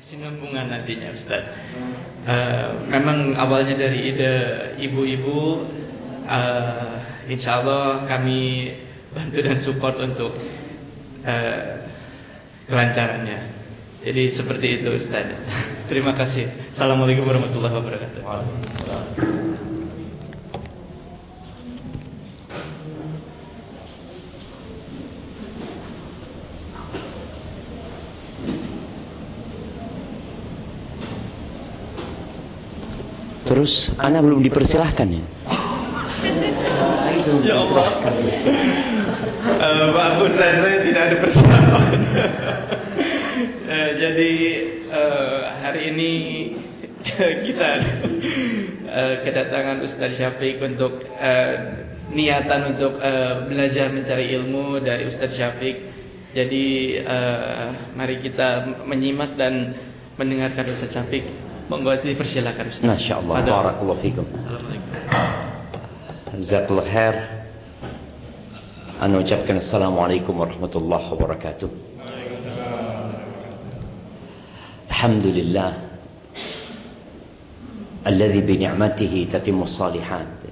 kesinambungan nantinya Ustaz. Memang awalnya dari ide ibu-ibu, insya Allah kami bantu dan support untuk kelancarannya. Jadi seperti itu Ustaz. Terima kasih. Assalamualaikum warahmatullahi wabarakatuh. Terus anak belum dipersilahkan ya? Ya Allah. Bagus, saya tidak ada persiapan. Jadi hari ini kita kedatangan Ustaz Syafiq untuk niatan untuk belajar mencari ilmu dari Ustaz Syafiq. Jadi mari kita menyimak dan mendengarkan Ustaz Syafiq. Monggo dipersilakan Ustaz. Masya Allah. Barakallahu fikum. Assalamualaikum. Jazakallahu khair. Ana ucapkan assalamualaikum warahmatullahi wabarakatuh. Alhamdulillah alladzi bi ni'matihi tatimmu shalihat.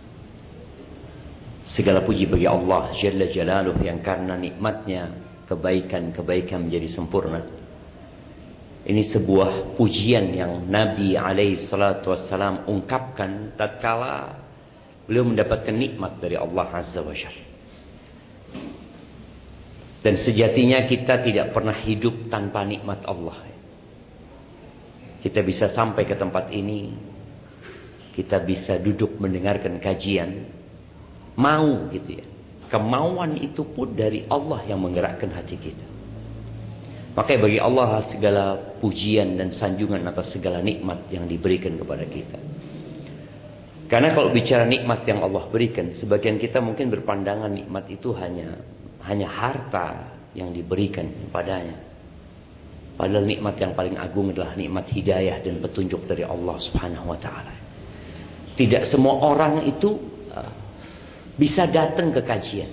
Segala puji bagi Allah Jalla Jalaluhu yang karena nikmatnya kebaikan-kebaikan menjadi sempurna. Ini sebuah pujian yang Nabi alaihi salatu wassalam ungkapkan tatkala beliau mendapatkan nikmat dari Allah Azza wa Jalla. Dan sejatinya kita tidak pernah hidup tanpa nikmat Allah. Kita bisa sampai ke tempat ini, kita bisa duduk mendengarkan kajian, mau gitu ya. Kemauan itu pun dari Allah yang menggerakkan hati kita. Makanya bagi Allah segala pujian dan sanjungan atas segala nikmat yang diberikan kepada kita. Karena kalau bicara nikmat yang Allah berikan, sebagian kita mungkin berpandangan nikmat itu hanya harta yang diberikan padanya. Padahal nikmat yang paling agung adalah nikmat hidayah dan petunjuk dari Allah Subhanahu wa taala. Tidak semua orang itu bisa datang ke kajian.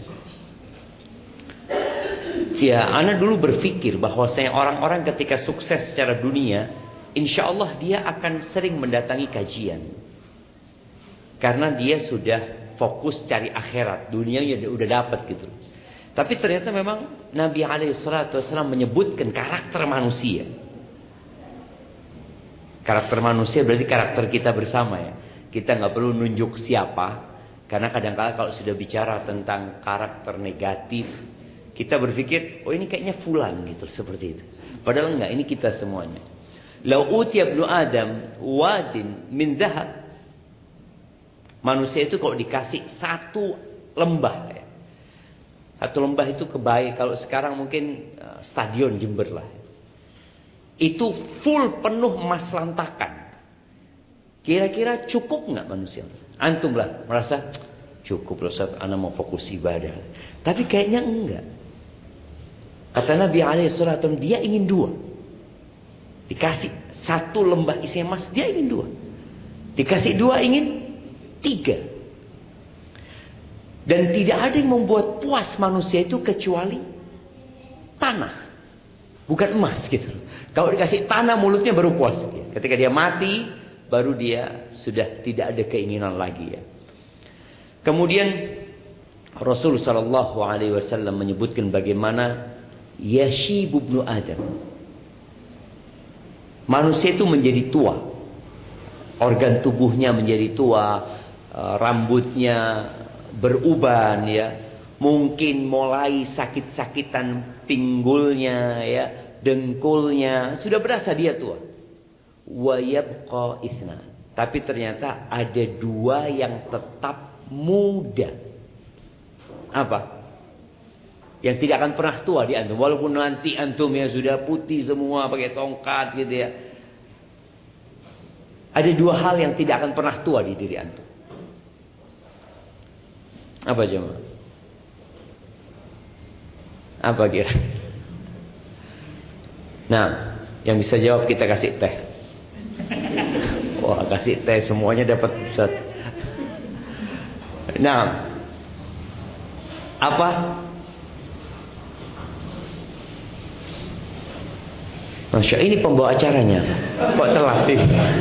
Ya, ana dulu berpikir bahwasanya orang-orang ketika sukses secara dunia, insya Allah dia akan sering mendatangi kajian. Karena dia sudah fokus cari akhirat, dunianya udah dapat gitu. Tapi ternyata memang Nabi SAW menyebutkan karakter manusia. Karakter manusia berarti karakter kita bersama ya. Kita nggak perlu nunjuk siapa, karena kadang-kala kalau sudah bicara tentang karakter negatif, kita berpikir, oh ini kayaknya fulan gitu, seperti itu. Padahal enggak, ini kita semuanya. Lau utiya ibnu Adam wadin min dhahab. Manusia itu kalau dikasih satu lembah ya. Satu lembah itu kebaik, kalau sekarang mungkin stadion Jember lah. Itu full penuh emas lantakan. Kira-kira cukup enggak manusia? Antum lah merasa cukup loh, saat ana mau fokus ibadah. Tapi kayaknya enggak. Kata Nabi SAW, dia ingin dua. Dikasih satu lembah isi emas, dia ingin dua. Dikasih dua, ingin tiga. Dan tidak ada yang membuat puas manusia itu kecuali tanah. Bukan emas gitu. Kalau dikasih tanah, mulutnya baru puas. Ketika dia mati, baru dia sudah tidak ada keinginan lagi ya. Kemudian Rasul SAW menyebutkan bagaimana Yashib ibnu Adam. Manusia itu menjadi tua. Organ tubuhnya menjadi tua, rambutnya beruban ya. Mungkin mulai sakit-sakitan pinggulnya ya, dengkulnya, sudah berasa dia tua. Wa yabqa itsna. Tapi ternyata ada dua yang tetap muda. Apa? Yang tidak akan pernah tua di antum. Walaupun nanti antum ya sudah putih semua pakai tongkat gitu ya. Ada dua hal yang tidak akan pernah tua di diri antum. Apa jemaah? Apa kira? Nah, yang bisa jawab kita kasih teh. Wah, kasih teh semuanya dapat Ustaz. Nah, apa? Masya Allah, ini pembawa acaranya. Kok terlatih?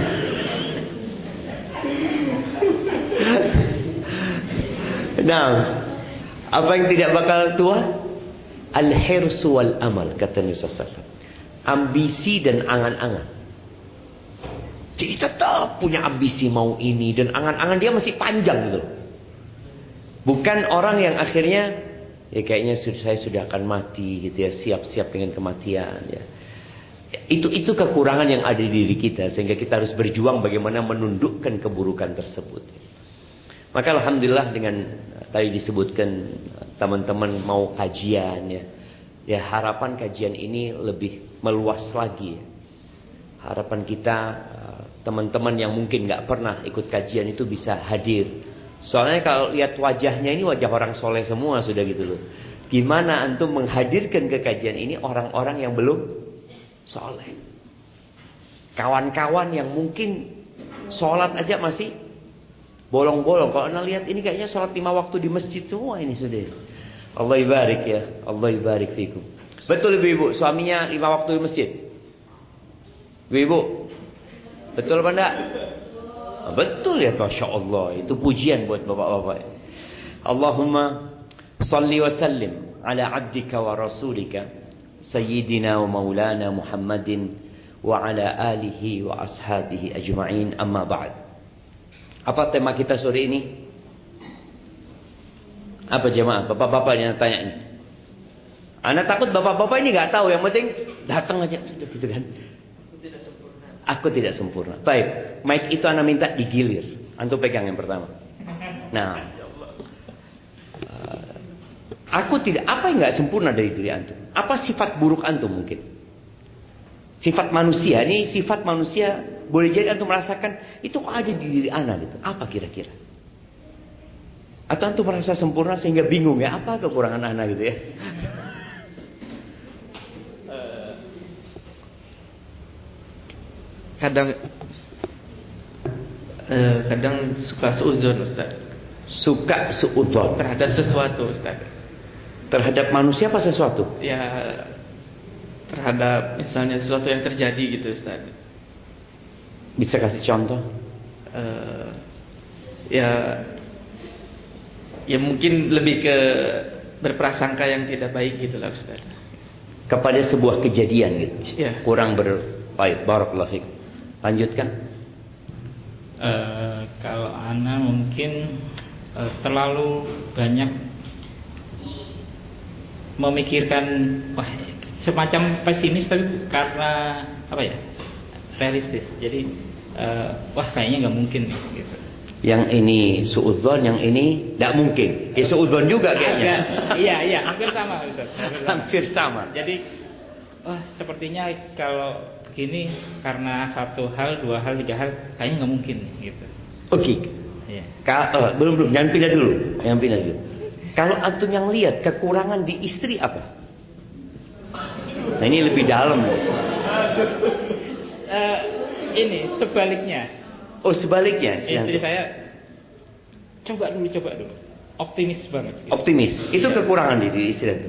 Nah, apa yang tidak bakal tua? Al-hirsu wal amal, kata Nabi SAW. Ambisi dan angan-angan. Jadi tetap punya ambisi mau ini, dan angan-angan dia masih panjang gitu. Bukan orang yang akhirnya, ya kayaknya saya sudah akan mati gitu ya, siap-siap dengan kematian ya. Itu kekurangan yang ada di diri kita, sehingga kita harus berjuang bagaimana menundukkan keburukan tersebut. Maka alhamdulillah dengan tadi disebutkan teman-teman mau kajian ya. Ya harapan kajian ini lebih meluas lagi ya. Harapan kita teman-teman yang mungkin nggak pernah ikut kajian itu bisa hadir. Soalnya kalau lihat wajahnya ini wajah orang soleh semua sudah gitu loh. Gimana antum menghadirkan ke kajian ini orang-orang yang belum soleh? Kawan-kawan yang mungkin sholat aja masih bolong-bolong. Kalau anda lihat ini kayaknya sholat 5 waktu di masjid semua ini sudah. Allah ibarik ya. Allah ibarik fikum. Betul ibu-ibu, suaminya 5 waktu di masjid? Ibu-ibu, betul apa enggak? Betul ya, Masya Allah. Itu pujian buat bapak-bapak. Allahumma salli wa sallim ala abdika wa rasulika Sayyidina wa maulana Muhammadin wa ala alihi wa ashabihi ajma'in, amma ba'd. Apa tema kita sore ini? Apa jemaah? Bapak-bapak yang tanya ini. Anak takut bapak-bapak ini gak tahu. Yang penting datang aja. Sudah gitu kan. Aku tidak sempurna. Baik, mic itu anak minta digilir. Antum pegang yang pertama. Nah, aku tidak. Apa yang nggak sempurna dari diri antum? Apa sifat buruk antum mungkin? Sifat manusia. Ini sifat manusia boleh jadi antum merasakan itu ada di diri anak gitu. Apa kira-kira? Atau antum merasa sempurna sehingga bingung ya apa kekurangan anak gitu ya? Kadang suka seuzon Ustaz. Suka seuzon terhadap sesuatu Ustaz. Terhadap manusia apa sesuatu? Ya terhadap misalnya sesuatu yang terjadi gitu Ustaz. Bisa kasih contoh? Ya mungkin lebih ke berprasangka yang tidak baik gitulah Ustaz. Kepada sebuah kejadian gitu. Ya. Kurang berbaik. Barakallahu fiik. Lanjutkan. Kalau ana mungkin terlalu banyak memikirkan semacam pesimis, tapi karena apa ya, realistis. Jadi kayaknya nggak mungkin nih gitu. Yang ini suudzon, yang ini tidak mungkin. Ya suudzon juga kayaknya. Iya, hampir sama Ustaz. Hampir sama. Jadi sepertinya kalau begini karena satu hal, 2 hal, 3 hal kayaknya nggak mungkin gitu. Oke. Yeah. Belum, jangan pindah dulu. Kalau antum yang lihat kekurangan di istri apa? Nah ini lebih dalam. Ini sebaliknya. Oh sebaliknya. Istri saya coba dulu. Optimis banget. Gitu. Optimis. Itu kekurangan di istri itu.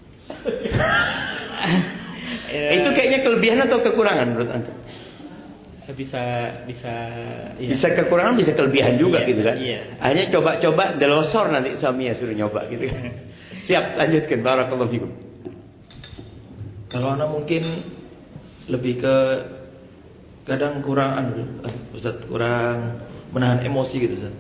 Itu kayaknya kelebihan atau kekurangan menurut antum? Bisa ya. Bisa kekurangan, bisa kelebihan juga gitu kan? Iya. Hanya coba delosor nanti suaminya suruh nyoba gitu kan. Siap, lanjutkan. Barakallahu fikum. Kalau anak mungkin lebih ke kadang kurang Ustaz, kurang menahan emosi gitu Ustaz.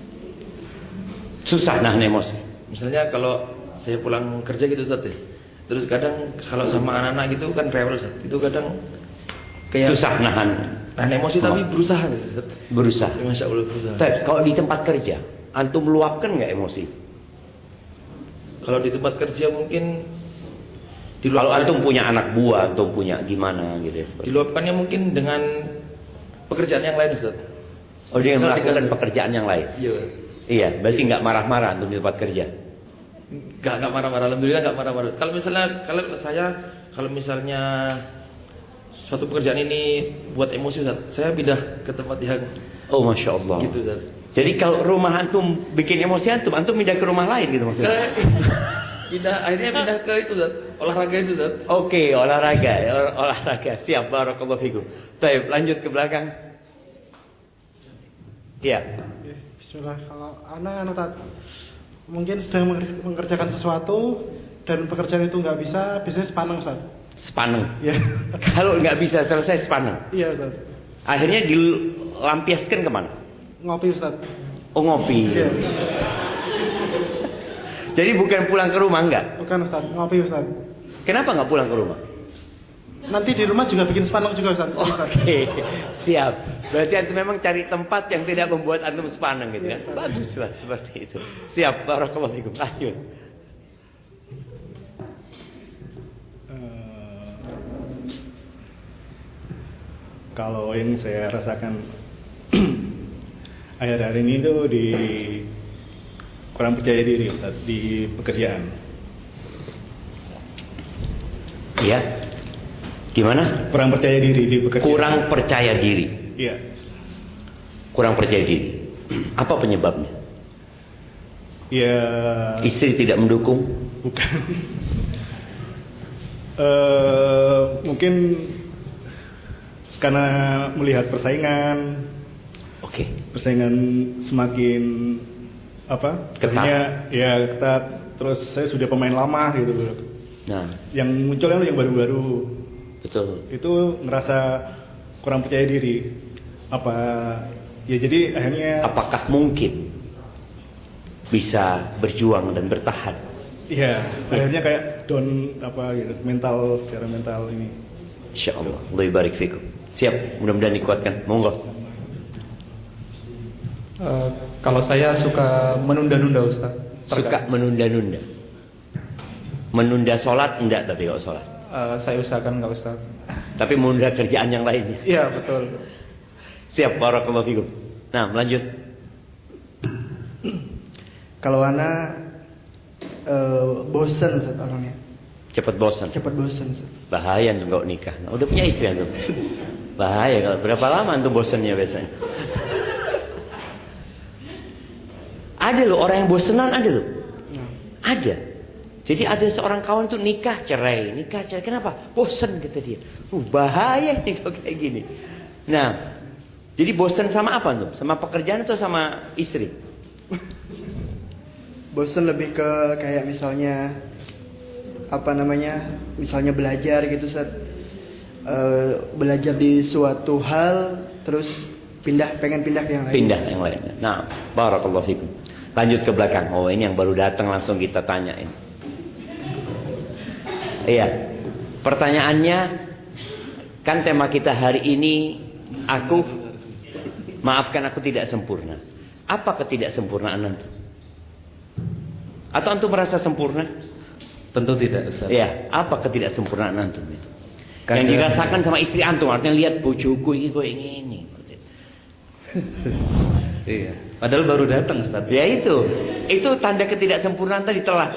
Susah nahan emosi. Misalnya kalau saya pulang kerja gitu Ustaz ya. Terus kadang kalau sama anak-anak gitu kan rewel Ustaz. Itu kadang kayak susah nahan emosi tapi berusaha gitu Ustaz. Berusaha. Masya Allah berusaha. Kalau di tempat kerja, antum meluapkan nggak emosi? Kalau di tempat kerja mungkin kalau antum punya anak buah, antum punya gimana gitu ya? Diluapkannya mungkin dengan pekerjaan yang lain Ustaz. Oh dia melakukan pekerjaan yang lain? Iya, berarti nggak marah-marah antum di tempat kerja? Nggak marah-marah, alhamdulillah nggak marah-marah. Kalau misalnya suatu pekerjaan ini buat emosi Ustaz, saya pindah ke tempat yang Masya Allah. Gitu Ustaz. Jadi kalau rumah antum bikin emosi antum pindah ke rumah lain gitu maksudnya? Akhirnya pindah ke itu Ustaz, olahraga itu Ustaz. Oke, olahraga. Olahraga. Siap, barakallahu fikum. Baik, lanjut ke belakang. Iya. Bismillah. Kalau anak mungkin sedang mengerjakan sesuatu dan pekerjaan itu nggak bisa, biasanya sepaneng Ustaz. Sepaneng. Iya. Kalau nggak bisa selesai sepaneng. Iya Ustaz. Akhirnya dilampiaskan kemana? Ngopi Ustaz. Oh, ngopi. Iya. Jadi bukan pulang ke rumah, enggak? Bukan Ustaz, ngopi Ustaz. Kenapa nggak pulang ke rumah? Nanti di rumah juga bikin sepaneng juga Ustaz. Oke, siap. Berarti antum memang cari tempat yang tidak membuat antum sepaneng gitu kan? Baguslah seperti itu. Siap, barakallahu fikum. Lanjut. Kalau yang saya rasakan akhir-akhir ini tuh di kurang percaya diri Ustaz di pekerjaan. Iya. Gimana? Kurang percaya diri di pekerjaan. Kurang percaya diri. Iya. Kurang percaya diri. Apa penyebabnya? Ya. Istri tidak mendukung? Bukan. Mungkin karena melihat persaingan. Oke. Persaingan semakin Ketat. Akhirnya, ya ketat. Terus saya sudah pemain lama gitu. Nah, Yang muncul yang baru-baru. betul. Itu ngerasa kurang percaya diri. Jadi akhirnya Apakah mungkin bisa berjuang dan bertahan? iya, akhirnya kayak down gitu, secara mental ini. Insyaallah. Allah barik fikum. Siap, mudah-mudahan dikuatkan. Monggo. Kalau saya suka menunda-nunda Ustaz. Suka menunda-nunda. Menunda sholat enggak, tapi kalau sholat. Saya usahakan enggak Ustaz. Tapi menunda kerjaan yang lainnya. Iya betul. Siap, barakallahu fikum. Nah, lanjut. Kalau anak bosan Ustaz orangnya. Cepat bosan. Cepat bosan Ustaz. Bahaya tuh kalau nikah. Nah, udah punya istri antum. Bahaya kalau berapa lama antum bosannya biasanya? Ada loh orang yang bosenan, ada loh. Ada. Jadi ada seorang kawan tuh nikah cerai. Kenapa? Bosan kata dia. Bahaya nih kalau kayak gini. Nah, jadi bosan sama apa tuh? Sama pekerjaan atau sama istri? Bosan lebih ke kayak misalnya misalnya belajar gitu Ustaz. Belajar di suatu hal terus pengen pindah ke yang lain. Pindah yang lain. Nah, barakallahu fikum. Lanjut ke belakang. Oh, ini yang baru datang langsung kita tanyain. Iya. Pertanyaannya kan tema kita hari ini maafkan aku tidak sempurna. Apa ketidaksempurnaan antum? Atau antum merasa sempurna? Tentu tidak, Ustaz. Iya, apa ketidaksempurnaan antum itu? Yang dirasakan sama istri antum, artinya lihat bojoku ini kok ini. Iya. Padahal baru datang, Ustaz. Ya itu tanda ketidaksempurnaan tadi telat.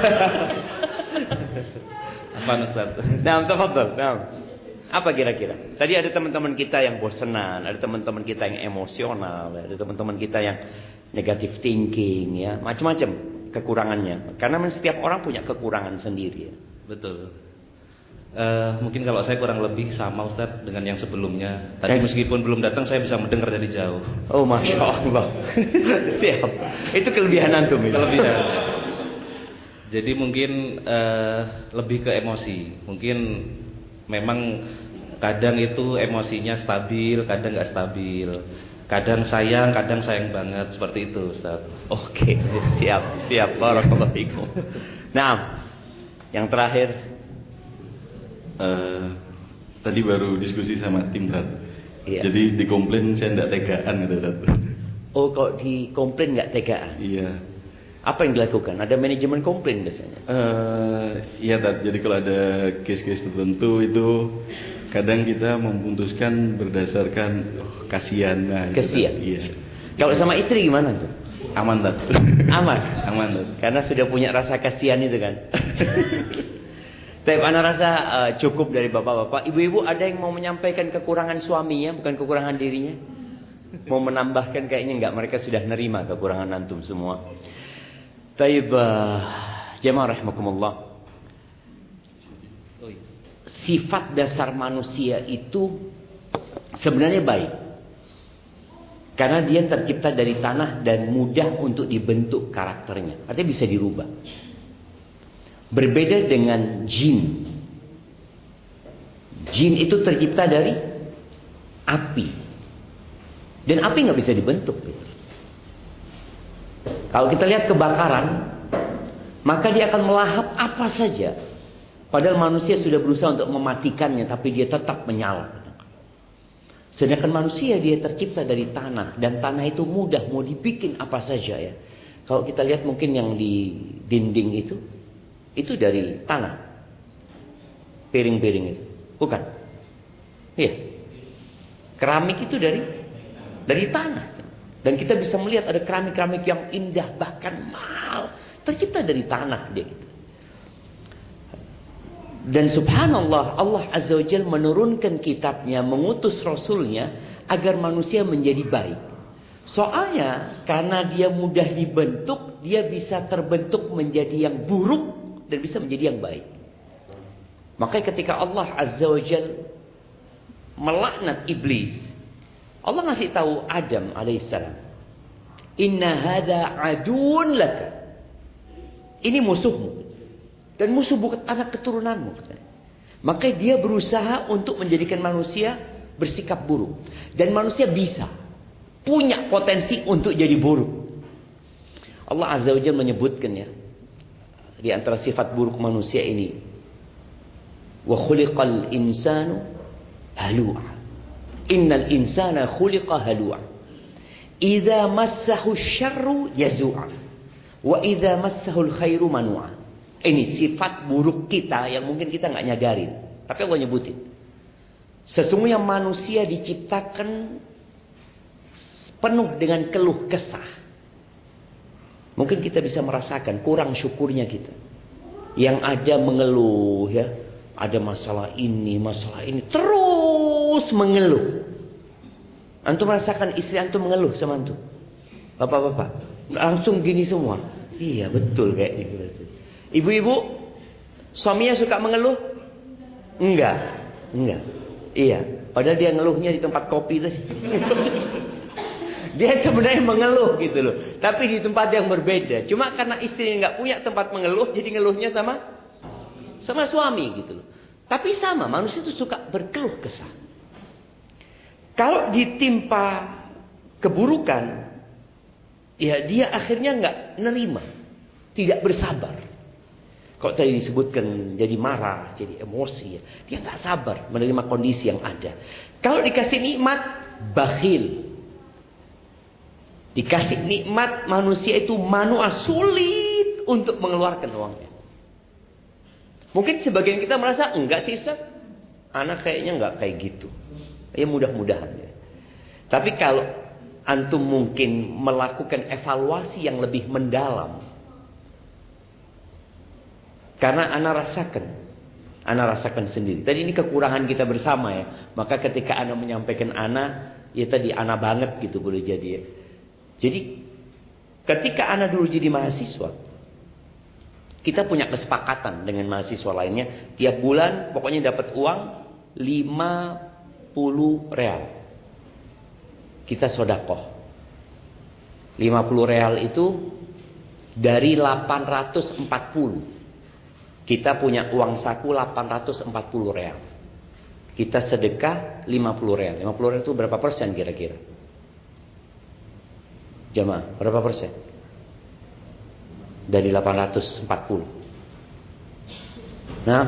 Apa Ustaz? Nah, tafadhol. Nah. Apa kira-kira? Tadi ada teman-teman kita yang bosenan, ada teman-teman kita yang emosional, ada teman-teman kita yang negative thinking, ya, macam-macam kekurangannya. Karena setiap orang punya kekurangan sendiri, ya. Betul. Mungkin kalau saya kurang lebih sama Ustaz dengan yang sebelumnya. Tadi meskipun belum datang saya bisa mendengar dari jauh. Oh, masya Allah. Siap. Itu kelebihan antum. Kelebihan. Jadi mungkin lebih ke emosi. Mungkin memang kadang itu emosinya stabil, kadang nggak stabil. Kadang sayang banget, seperti itu, Ustaz. Oke, siap. Barakallahu fikum. Nah, yang terakhir. Tadi baru diskusi sama tim Tat. Iya. Jadi dikomplain saya tidak tegaan gitu Tat. Oh, kok dikomplain nggak tegaan? Iya. Apa yang dilakukan? Ada manajemen komplain biasanya? Iya Tat. Jadi kalau ada case-case tertentu itu kadang kita memutuskan berdasarkan kasihan. Nah, kasihan. Iya. Kalau sama istri gimana tuh? Aman Tat. Aman Tat. Karena sudah punya rasa kasihan itu kan. Tapi anak rasa cukup dari bapak-bapak. Ibu-ibu ada yang mau menyampaikan kekurangan suaminya, bukan kekurangan dirinya? Mau menambahkan kayaknya enggak. Mereka sudah nerima kekurangan antum semua. Taib, Jamaah rahimakumullah. Sifat dasar manusia itu sebenarnya baik. Karena dia tercipta dari tanah dan mudah untuk dibentuk karakternya. Artinya bisa dirubah. Berbeda dengan jin. Jin itu tercipta dari api. Dan api nggak bisa dibentuk. Kalau kita lihat kebakaran, maka dia akan melahap apa saja. Padahal manusia sudah berusaha untuk mematikannya, tapi dia tetap menyala. Sedangkan manusia dia tercipta dari tanah. Dan tanah itu mudah, mau dibikin apa saja ya. Kalau kita lihat mungkin yang di dinding itu dari tanah. Piring-piring itu. Bukan? Iya. Keramik itu dari tanah. Dan kita bisa melihat ada keramik-keramik yang indah, bahkan mahal. Tercipta dari tanah dia gitu. Dan subhanallah, Allah Azza wa Jalla menurunkan kitabnya, mengutus rasulnya agar manusia menjadi baik. Soalnya karena dia mudah dibentuk, dia bisa terbentuk menjadi yang buruk dan bisa menjadi yang baik. Makanya ketika Allah Azza wa Jalla melaknat iblis, Allah ngasih tahu Adam alaihissalam, inna hadza aduun laka. Ini musuhmu. Dan musuh bukan anak keturunanmu. Maka dia berusaha untuk menjadikan manusia bersikap buruk. Dan manusia bisa. Punya potensi untuk jadi buruk. Allah Azza wa Jalla menyebutkan ya. Di antara sifat buruk manusia ini. Wa khuliqal insanu halu'a. Innal insana khuliqa halu'a. Idza massahu syarru yazu'a. Wa idza massahu khairu manu'a. Ini sifat buruk kita yang mungkin kita nggak nyadarin. Tapi Allah nyebutin. Sesungguhnya manusia diciptakan penuh dengan keluh kesah. Mungkin kita bisa merasakan kurang syukurnya kita. Yang ada mengeluh ya. Ada masalah ini. Terus mengeluh. Antum merasakan istri antum mengeluh sama antum? Bapak-bapak. Langsung gini semua. Iya betul kayak gitu. Ibu-ibu, suaminya suka mengeluh? Enggak. Iya. Padahal dia ngeluhnya di tempat kopi itu. Dia sebenarnya mengeluh gitu loh. Tapi di tempat yang berbeda. Cuma karena istrinya nggak punya tempat mengeluh, jadi ngeluhnya sama suami gitu loh. Tapi sama, manusia itu suka berkeluh kesah. Kalau ditimpa keburukan, ya dia akhirnya nggak nerima, tidak bersabar. Kalau tadi disebutkan jadi marah, jadi emosi, ya. Dia nggak sabar menerima kondisi yang ada. Kalau dikasih nikmat, bakhil. Dikasih nikmat, manusia itu manual sulit untuk mengeluarkan uangnya. Mungkin sebagian kita merasa enggak sih, Ustaz. Anak kayaknya nggak kayak gitu. Ya mudah-mudahan. Ya. Tapi kalau antum mungkin melakukan evaluasi yang lebih mendalam. Karena Ana rasakan sendiri. Tadi ini kekurangan kita bersama ya. Maka ketika Ana menyampaikan Ana, ya tadi Ana banget gitu boleh jadi ya. Jadi ketika Ana dulu jadi mahasiswa, kita punya kesepakatan dengan mahasiswa lainnya. Tiap bulan pokoknya dapat uang 50 real. Kita sodakoh. 50 real itu dari 840. Kita punya uang saku 840 real. Kita sedekah 50 real. 50 real itu berapa persen kira-kira? Jamaah, berapa persen? Dari 840. Nah,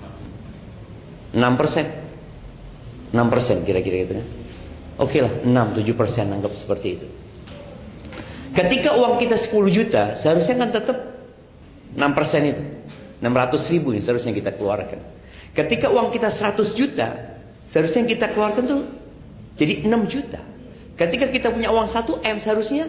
6%. 6% kira-kira gitu ya. Oke lah, 6-7% anggap seperti itu. Ketika uang kita 10 juta, seharusnya kan tetap 6% itu. 600.000 yang seharusnya kita keluarkan. Ketika uang kita 100 juta, seharusnya yang kita keluarkan tuh jadi 6 juta. Ketika kita punya uang 1 M, seharusnya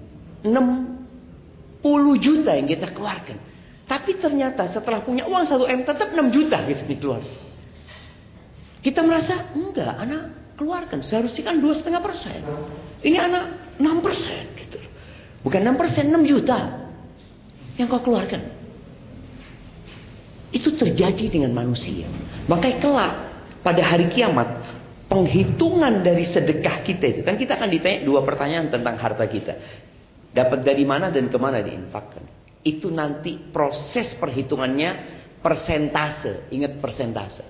60 juta yang kita keluarkan. Tapi ternyata setelah punya uang 1 M, tetap 6 juta gitu dikeluarkan. Kita merasa, enggak, anak keluarkan. Seharusnya kan 2,5%. Ini anak 6% gitu. Bukan 6%, 6 juta yang kau keluarkan. Itu terjadi dengan manusia. Makanya kelak pada hari kiamat, penghitungan dari sedekah kita itu, kan kita akan ditanya 2 pertanyaan tentang harta kita. Dapat dari mana dan kemana diinfakkan. Itu nanti proses perhitungannya persentase. Ingat persentase.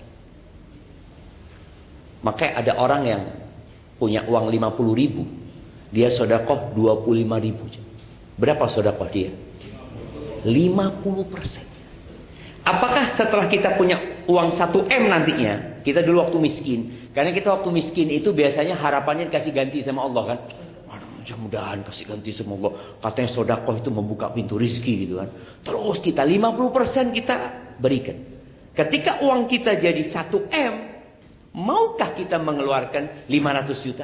Makanya ada orang yang punya uang 50.000, dia sedekah 25.000. Berapa sedekah dia? 50%. Apakah setelah kita punya uang 1M nantinya, kita dulu waktu miskin, karena kita waktu miskin itu biasanya harapannya dikasih ganti sama Allah kan? Mudah-mudahan kasih ganti sama Allah. Katanya sedekah itu membuka pintu rizki gitu kan. Terus kita 50% kita berikan. Ketika uang kita jadi 1M, maukah kita mengeluarkan 500 juta?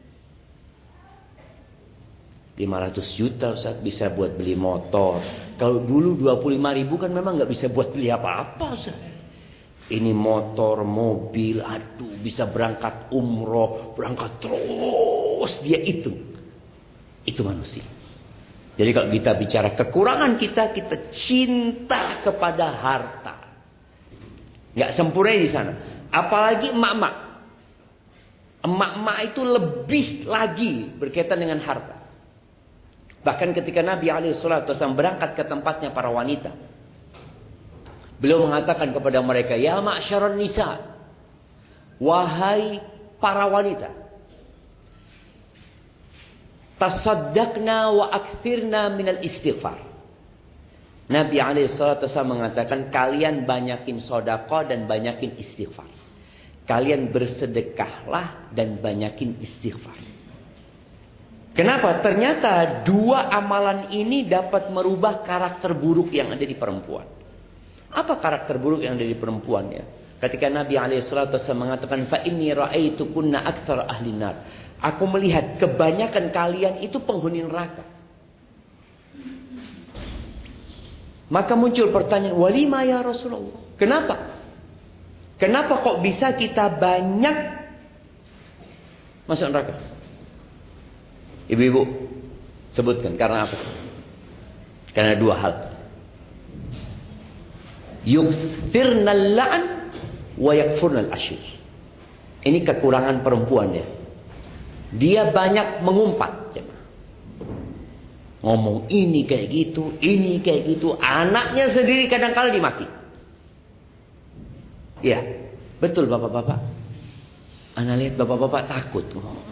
500 juta Ustaz bisa buat beli motor. Kalau dulu 25.000 kan memang nggak bisa buat beli apa-apa Ustaz. Ini motor, mobil, aduh bisa berangkat umroh, berangkat terus dia itu. Itu manusia. Jadi kalau kita bicara kekurangan kita cinta kepada harta. Nggak sempurna di sana. Apalagi emak-emak. Emak-emak itu lebih lagi berkaitan dengan harta. Bahkan ketika Nabi SAW berangkat ke tempatnya para wanita, beliau mengatakan kepada mereka, ya ma'syaron nisa, wahai para wanita, tasaddaqna wa akthirna minal istighfar. Nabi SAW mengatakan, kalian banyakin sedekah dan banyakin istighfar. Kalian bersedekahlah dan banyakin istighfar. Kenapa? Ternyata 2 amalan ini dapat merubah karakter buruk yang ada di perempuan. Apa karakter buruk yang ada di perempuan ya? Ketika Nabi SAW mengatakan, fa inni ra'aitukunna aktsara ahli nar. Aku melihat kebanyakan kalian itu penghuni neraka. Maka muncul pertanyaan, walima ya Rasulullah? Kenapa? Kenapa kok bisa kita banyak masuk neraka? Ibu-ibu sebutkan karena apa? Karena 2 hal. Yuksirnal la'an wa yakfurnal ashir. Ini kekurangan perempuan ya. Dia banyak mengumpat. Ngomong ini kayak gitu, ini kayak gitu. Anaknya sendiri kadang-kala dimaki. Ya, betul bapak-bapak. Ana lihat bapak-bapak takut.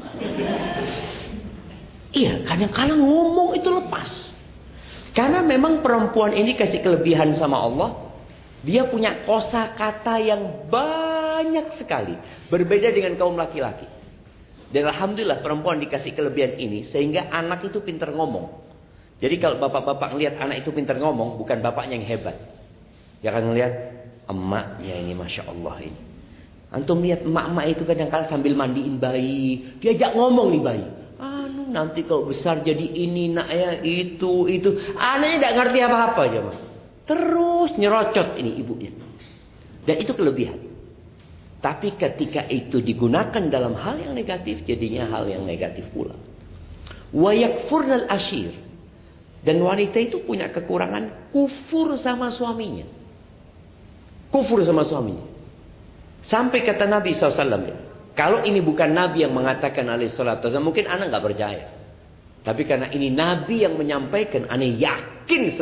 Iya, kadang-kala ngomong itu lepas. Karena memang perempuan ini kasih kelebihan sama Allah. Dia punya kosakata yang banyak sekali. Berbeda dengan kaum laki-laki. Dan alhamdulillah perempuan dikasih kelebihan ini. Sehingga anak itu pintar ngomong. Jadi kalau bapak-bapak ngelihat anak itu pintar ngomong. Bukan bapaknya yang hebat. Dia akan ngelihat emaknya ini Masya Allah ini. Antum lihat emak-emak itu kadang-kala sambil mandiin bayi. Diajak ngomong nih bayi. Nanti kalau besar jadi ini nak ya itu. Anaknya tidak ngerti apa-apa aja mah. Terus nyerocot ini ibunya. Dan itu kelebihan. Tapi ketika itu digunakan dalam hal yang negatif, jadinya hal yang negatif pula. Wa yakfurnal ashir. Dan wanita itu punya kekurangan kufur sama suaminya. Kufur sama suaminya. Sampai kata Nabi SAW ya. Kalau ini bukan Nabi yang mengatakan alaihissalatu wassalam, mungkin anak nggak percaya. Tapi karena ini Nabi yang menyampaikan, anak yakin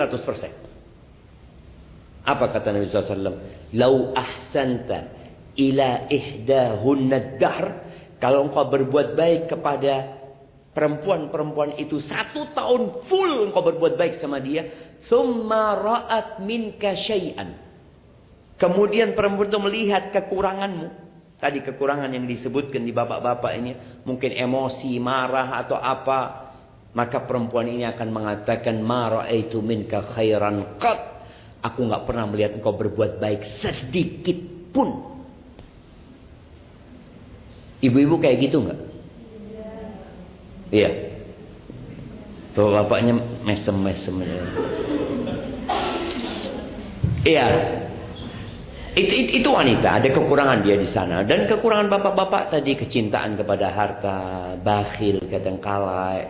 100%. Apa kata Nabi SAW? Lau ahsanta ila ihdahunna dahr. Kalau engkau berbuat baik kepada perempuan-perempuan itu 1 tahun full engkau berbuat baik sama dia. Thumma ra'at minka syai'an. Kemudian perempuan itu melihat kekuranganmu. Tadi kekurangan yang disebutkan di bapak-bapak ini. Mungkin emosi, marah atau apa. Maka perempuan ini akan mengatakan. Ma ra'aitu minka khairan qat. Aku gak pernah melihat engkau berbuat baik sedikit pun. Ibu-ibu kayak gitu gak? Iya. Bapaknya mesem-mesem. Iya. Itu wanita, ada kekurangan dia di sana. Dan kekurangan bapak-bapak tadi kecintaan kepada harta, bakhil kadangkala,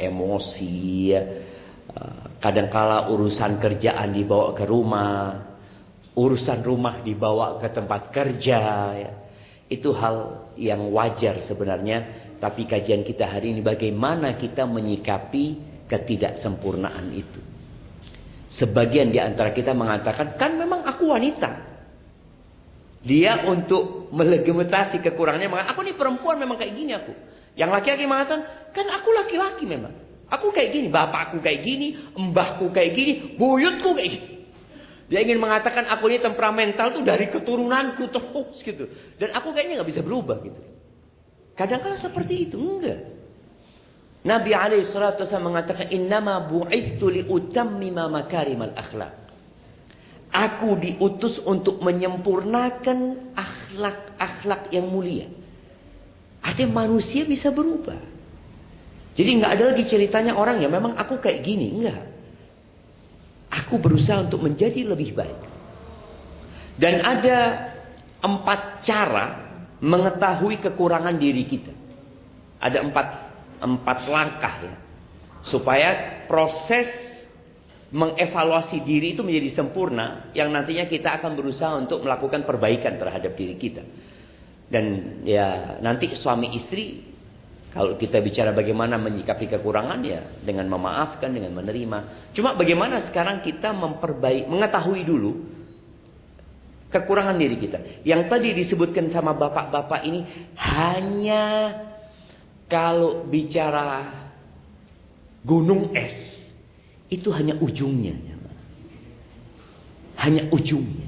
emosi, kadangkala urusan kerjaan dibawa ke rumah, urusan rumah dibawa ke tempat kerja, ya. Itu hal yang wajar sebenarnya. Tapi kajian kita hari ini bagaimana kita menyikapi ketidaksempurnaan itu. Sebagian di antara kita mengatakan, kan memang aku wanita. Dia untuk melegitimasi kekurangannya, aku nih perempuan memang kayak gini aku. Yang laki-laki mengatakan, kan aku laki-laki memang. Aku kayak gini, bapakku kayak gini, mbahku kayak gini, buyutku kayak gini. Dia ingin mengatakan aku ini temperamental tuh dari keturunanku terus gitu. Dan aku kayaknya nggak bisa berubah gitu. Kadang-kadang seperti itu, enggak. Nabi alaihissalatu wassalam mengatakan, innama bu'ithu liutammima makarimal akhlak. Aku diutus untuk menyempurnakan akhlak-akhlak yang mulia. Artinya manusia bisa berubah. Jadi nggak ada lagi ceritanya orang ya memang aku kayak gini, enggak. Aku berusaha untuk menjadi lebih baik. Dan ada 4 cara mengetahui kekurangan diri kita. Ada 4 langkah ya. Supaya proses mengevaluasi diri itu menjadi sempurna. Yang nantinya kita akan berusaha untuk melakukan perbaikan terhadap diri kita. Dan ya nanti suami istri, kalau kita bicara bagaimana menyikapi kekurangan ya dengan memaafkan, dengan menerima. Cuma bagaimana sekarang kita mengetahui dulu kekurangan diri kita. Yang tadi disebutkan sama bapak-bapak ini hanya kalau bicara gunung es itu hanya ujungnya. Hanya ujungnya.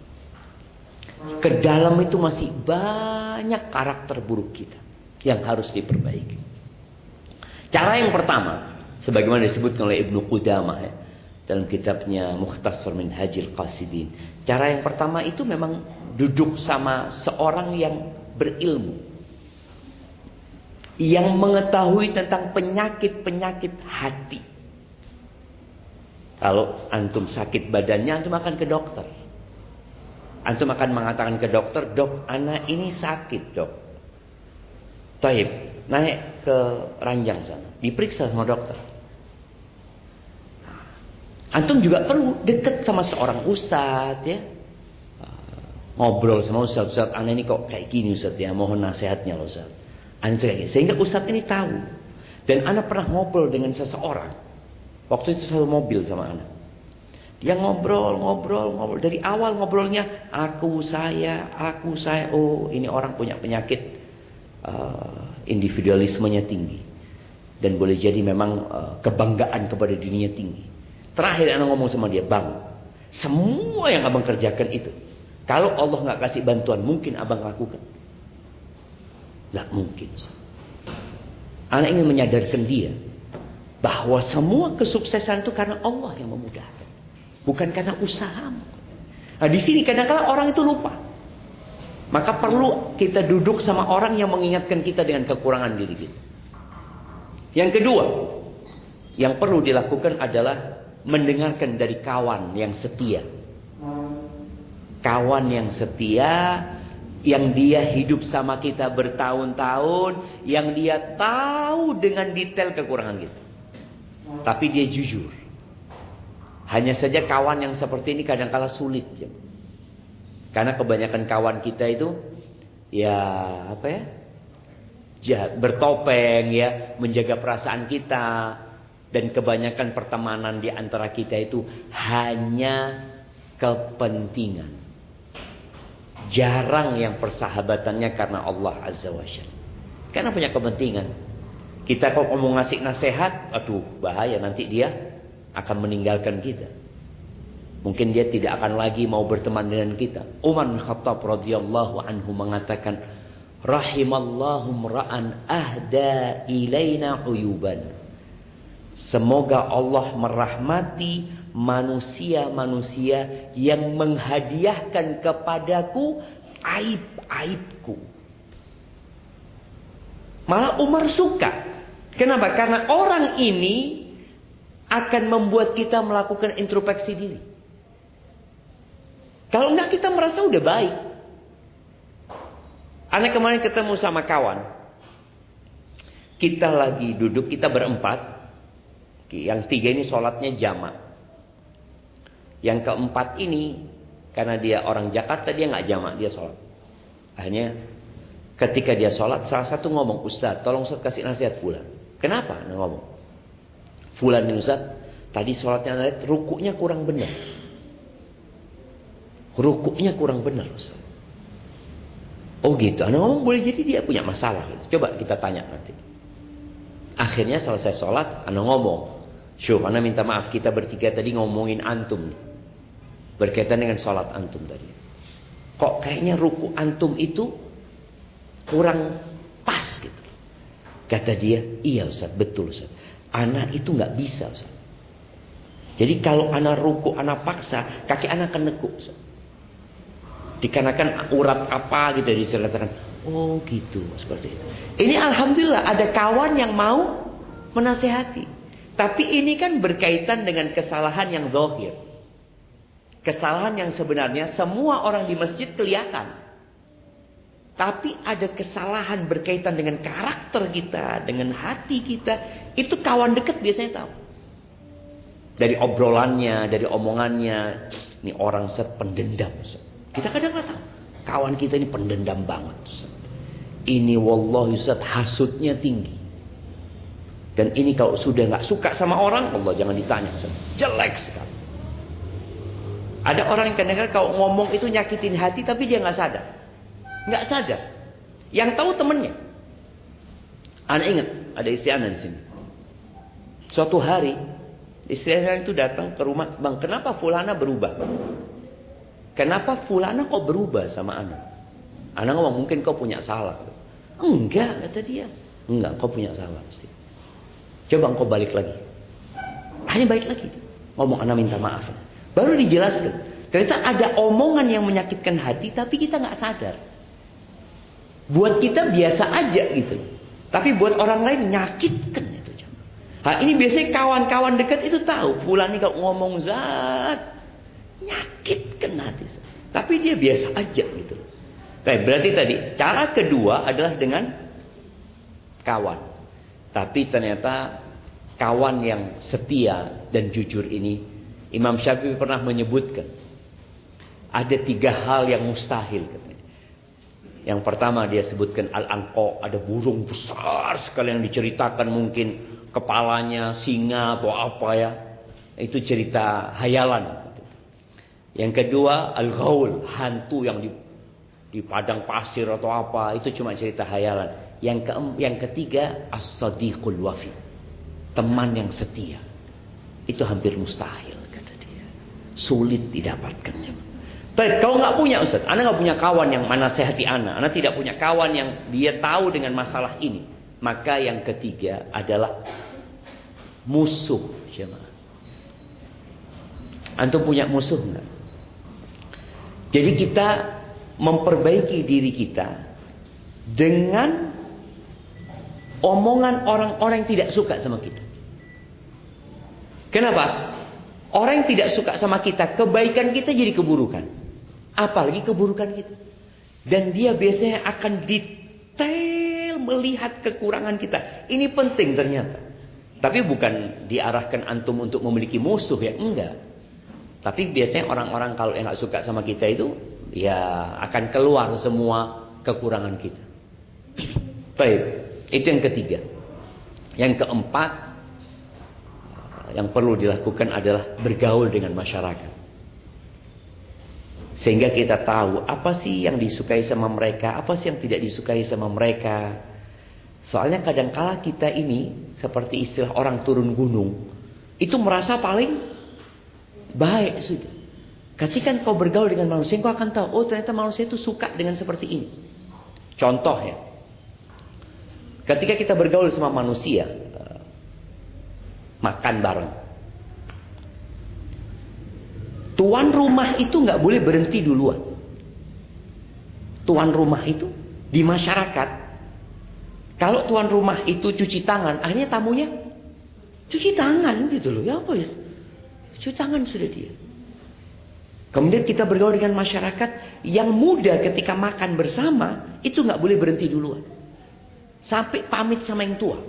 Ke dalam itu masih banyak karakter buruk kita yang harus diperbaiki. Cara yang pertama, sebagaimana disebutkan oleh Ibnu Qudamah ya, dalam kitabnya Mukhtasar Minhajil Qasidin. Cara yang pertama itu memang duduk sama seorang yang berilmu, yang mengetahui tentang penyakit-penyakit hati. Kalau antum sakit badannya, antum akan ke dokter. Antum akan mengatakan ke dokter, dok, anak ini sakit, dok. Taib, naik ke ranjang sana, diperiksa sama dokter. Antum juga perlu dekat sama seorang ustadz ya. Ngobrol sama ustadz, anak ini kok kayak gini ustadz ya, mohon nasihatnya loh ustadz. Anak kayak gini. Sehingga ustadz ini tahu. Dan anak pernah ngobrol dengan seseorang. Waktu itu selalu mobil sama anak. Dia ngobrol. Dari awal ngobrolnya, aku saya. Oh, ini orang punya penyakit individualismenya tinggi. Dan boleh jadi memang kebanggaan kepada dirinya tinggi. Terakhir anak ngomong sama dia, bang, semua yang abang kerjakan itu, kalau Allah nggak kasih bantuan, mungkin abang lakukan? Nggak mungkin. Anak ingin menyadarkan dia bahwa semua kesuksesan itu karena Allah yang memudahkan, bukan karena usahamu. Nah, di sini kadang-kadang orang itu lupa. Maka perlu kita duduk sama orang yang mengingatkan kita dengan kekurangan diri kita. Yang kedua, yang perlu dilakukan adalah mendengarkan dari kawan yang setia. Kawan yang setia, yang dia hidup sama kita bertahun-tahun, yang dia tahu dengan detail kekurangan kita. Tapi dia jujur. Hanya saja kawan yang seperti ini kadang-kala sulit. Karena kebanyakan kawan kita itu ya bertopeng ya, menjaga perasaan kita. Dan kebanyakan pertemanan di antara kita itu hanya kepentingan. Jarang yang persahabatannya karena Allah Azza wa Jalla. Karena punya kepentingan. Kita kalau mau ngasih nasihat, aduh bahaya, nanti dia akan meninggalkan kita. Mungkin dia tidak akan lagi mau berteman dengan kita. Umar bin Khattab radhiyallahu anhu mengatakan, rahimallahu mra'an ahda ilaina uyuban. Semoga Allah merahmati manusia-manusia yang menghadiahkan kepadaku aib-aibku. Malah Umar suka. Kenapa? Karena orang ini akan membuat kita melakukan introspeksi diri. Kalau enggak, kita merasa udah baik. Anak kemarin ketemu sama kawan. Kita lagi duduk, kita berempat. Yang 3 ini sholatnya jamak. Yang keempat ini Karena dia orang Jakarta, dia nggak jamak, dia sholat. Akhirnya ketika dia sholat, salah satu ngomong, Ustaz, tolong Ustaz kasih nasihat Fulan. Kenapa? Nah, ngomong, Fulan ini Ustaz, tadi sholatnya rukuknya kurang benar. Rukuknya kurang benar Ustaz. Oh gitu. Anak ngomong boleh jadi dia punya masalah. Coba kita tanya nanti. Akhirnya selesai sholat, anak ngomong, Syuh, anak minta maaf, kita bertiga tadi ngomongin antum nih, berkaitan dengan sholat antum tadi. Kok kayaknya ruku antum itu kurang pas gitu. Kata dia, iya Ustaz, betul Ustaz. Anak itu nggak bisa Ustaz. Jadi kalau anak ruku, anak paksa, kaki anak akan nekuk Ustaz. Dikarenakan urat apa gitu diceritakan. Oh gitu, seperti itu. Ini alhamdulillah ada kawan yang mau menasehati. Tapi ini kan berkaitan dengan kesalahan yang zahir. Kesalahan yang sebenarnya semua orang di masjid kelihatan. Tapi ada kesalahan berkaitan dengan karakter kita, dengan hati kita. Itu kawan dekat biasanya tahu. Dari obrolannya, dari omongannya. Ini orang pendendam. Kita kadang nggak tahu. Kawan kita ini pendendam banget. Ini wallahi Ustaz, hasutnya tinggi. Dan ini kalau sudah nggak suka sama orang, Allah jangan ditanya. Ustaz. Jelek sekali. Ada orang yang kadang-kadang kalau ngomong itu nyakitin hati, tapi dia nggak sadar. Nggak sadar. Yang tahu temennya. Anak ingat, ada istri anak di sini. Suatu hari, istri anak itu datang ke rumah, Bang, kenapa Fulana berubah? Kenapa Fulana kok berubah sama anak? Anak ngomong, mungkin kau punya salah. Enggak, kata dia. Enggak, kau punya salah pasti. Coba engkau balik lagi. Hanya balik lagi. Ngomong, anak minta maaf. Baru dijelaskan. Ternyata ada omongan yang menyakitkan hati, tapi kita nggak sadar. Buat kita biasa aja gitu. Tapi buat orang lain menyakitkan itu. Nah, ini biasanya kawan-kawan dekat itu tahu. Fulan ini kalau ngomong zat, nyakitkan hati. Tapi dia biasa aja gitu. Berarti tadi cara kedua adalah dengan kawan. Tapi ternyata kawan yang setia dan jujur ini, Imam Syafi'i pernah menyebutkan ada 3 hal yang mustahil katanya. Yang pertama dia sebutkan al-anqa, ada burung besar sekali yang diceritakan, mungkin kepalanya singa atau apa ya. Itu cerita hayalan. Yang kedua al-ghaul, hantu yang di padang pasir atau apa, itu cuma cerita hayalan. Yang ketiga as-sadiqul wafi, teman yang setia. Itu hampir mustahil kata dia. Sulit didapatkannya. Tapi kau nggak punya Ustaz, Anda nggak punya kawan yang menasehati Anda tidak punya kawan yang dia tahu dengan masalah ini. Maka yang ketiga adalah musuh. Jemaah, antum punya musuh nggak? Jadi kita memperbaiki diri kita dengan omongan orang-orang yang tidak suka sama kita. Kenapa? Orang yang tidak suka sama kita, kebaikan kita jadi keburukan. Apalagi keburukan kita. Dan dia biasanya akan detail melihat kekurangan kita. Ini penting ternyata. Tapi bukan diarahkan antum untuk memiliki musuh ya, enggak. Tapi biasanya orang-orang kalau yang gak suka sama kita itu, ya akan keluar semua kekurangan kita. Baik, itu yang ketiga. Yang keempat, yang perlu dilakukan adalah bergaul dengan masyarakat. Sehingga kita tahu apa sih yang disukai sama mereka, apa sih yang tidak disukai sama mereka. Soalnya kadangkala kita ini seperti istilah orang turun gunung, itu merasa paling baik sudah. Ketika kau bergaul dengan manusia, kau akan tahu, oh ternyata manusia itu suka dengan seperti ini. Contoh ya, ketika kita bergaul sama manusia, makan bareng, tuan rumah itu nggak boleh berhenti duluan. Tuan rumah itu di masyarakat, kalau tuan rumah itu cuci tangan, akhirnya tamunya cuci tangan gitu loh. Ya apa ya? Cuci tangan sudah dia. Kemudian kita bergaul dengan masyarakat yang muda, ketika makan bersama itu nggak boleh berhenti duluan, sampai pamit sama yang tua.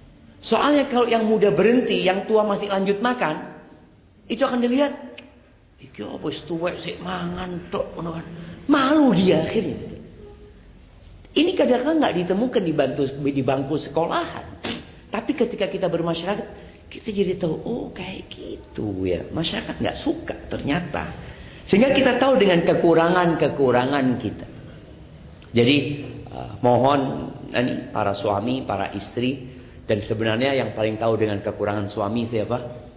Soalnya kalau yang muda berhenti, yang tua masih lanjut makan, itu akan dilihat, Iki apa wis tuwek sik mangan tok ngono kan. Malu dia akhirnya. Ini kadang-kadang nggak ditemukan di bangku sekolahan. Tapi ketika kita bermasyarakat, kita jadi tahu, oh kayak gitu ya. Masyarakat nggak suka ternyata. Sehingga kita tahu dengan kekurangan-kekurangan kita. Jadi mohon ini para suami, para istri, dan sebenarnya yang paling tahu dengan kekurangan suami siapa?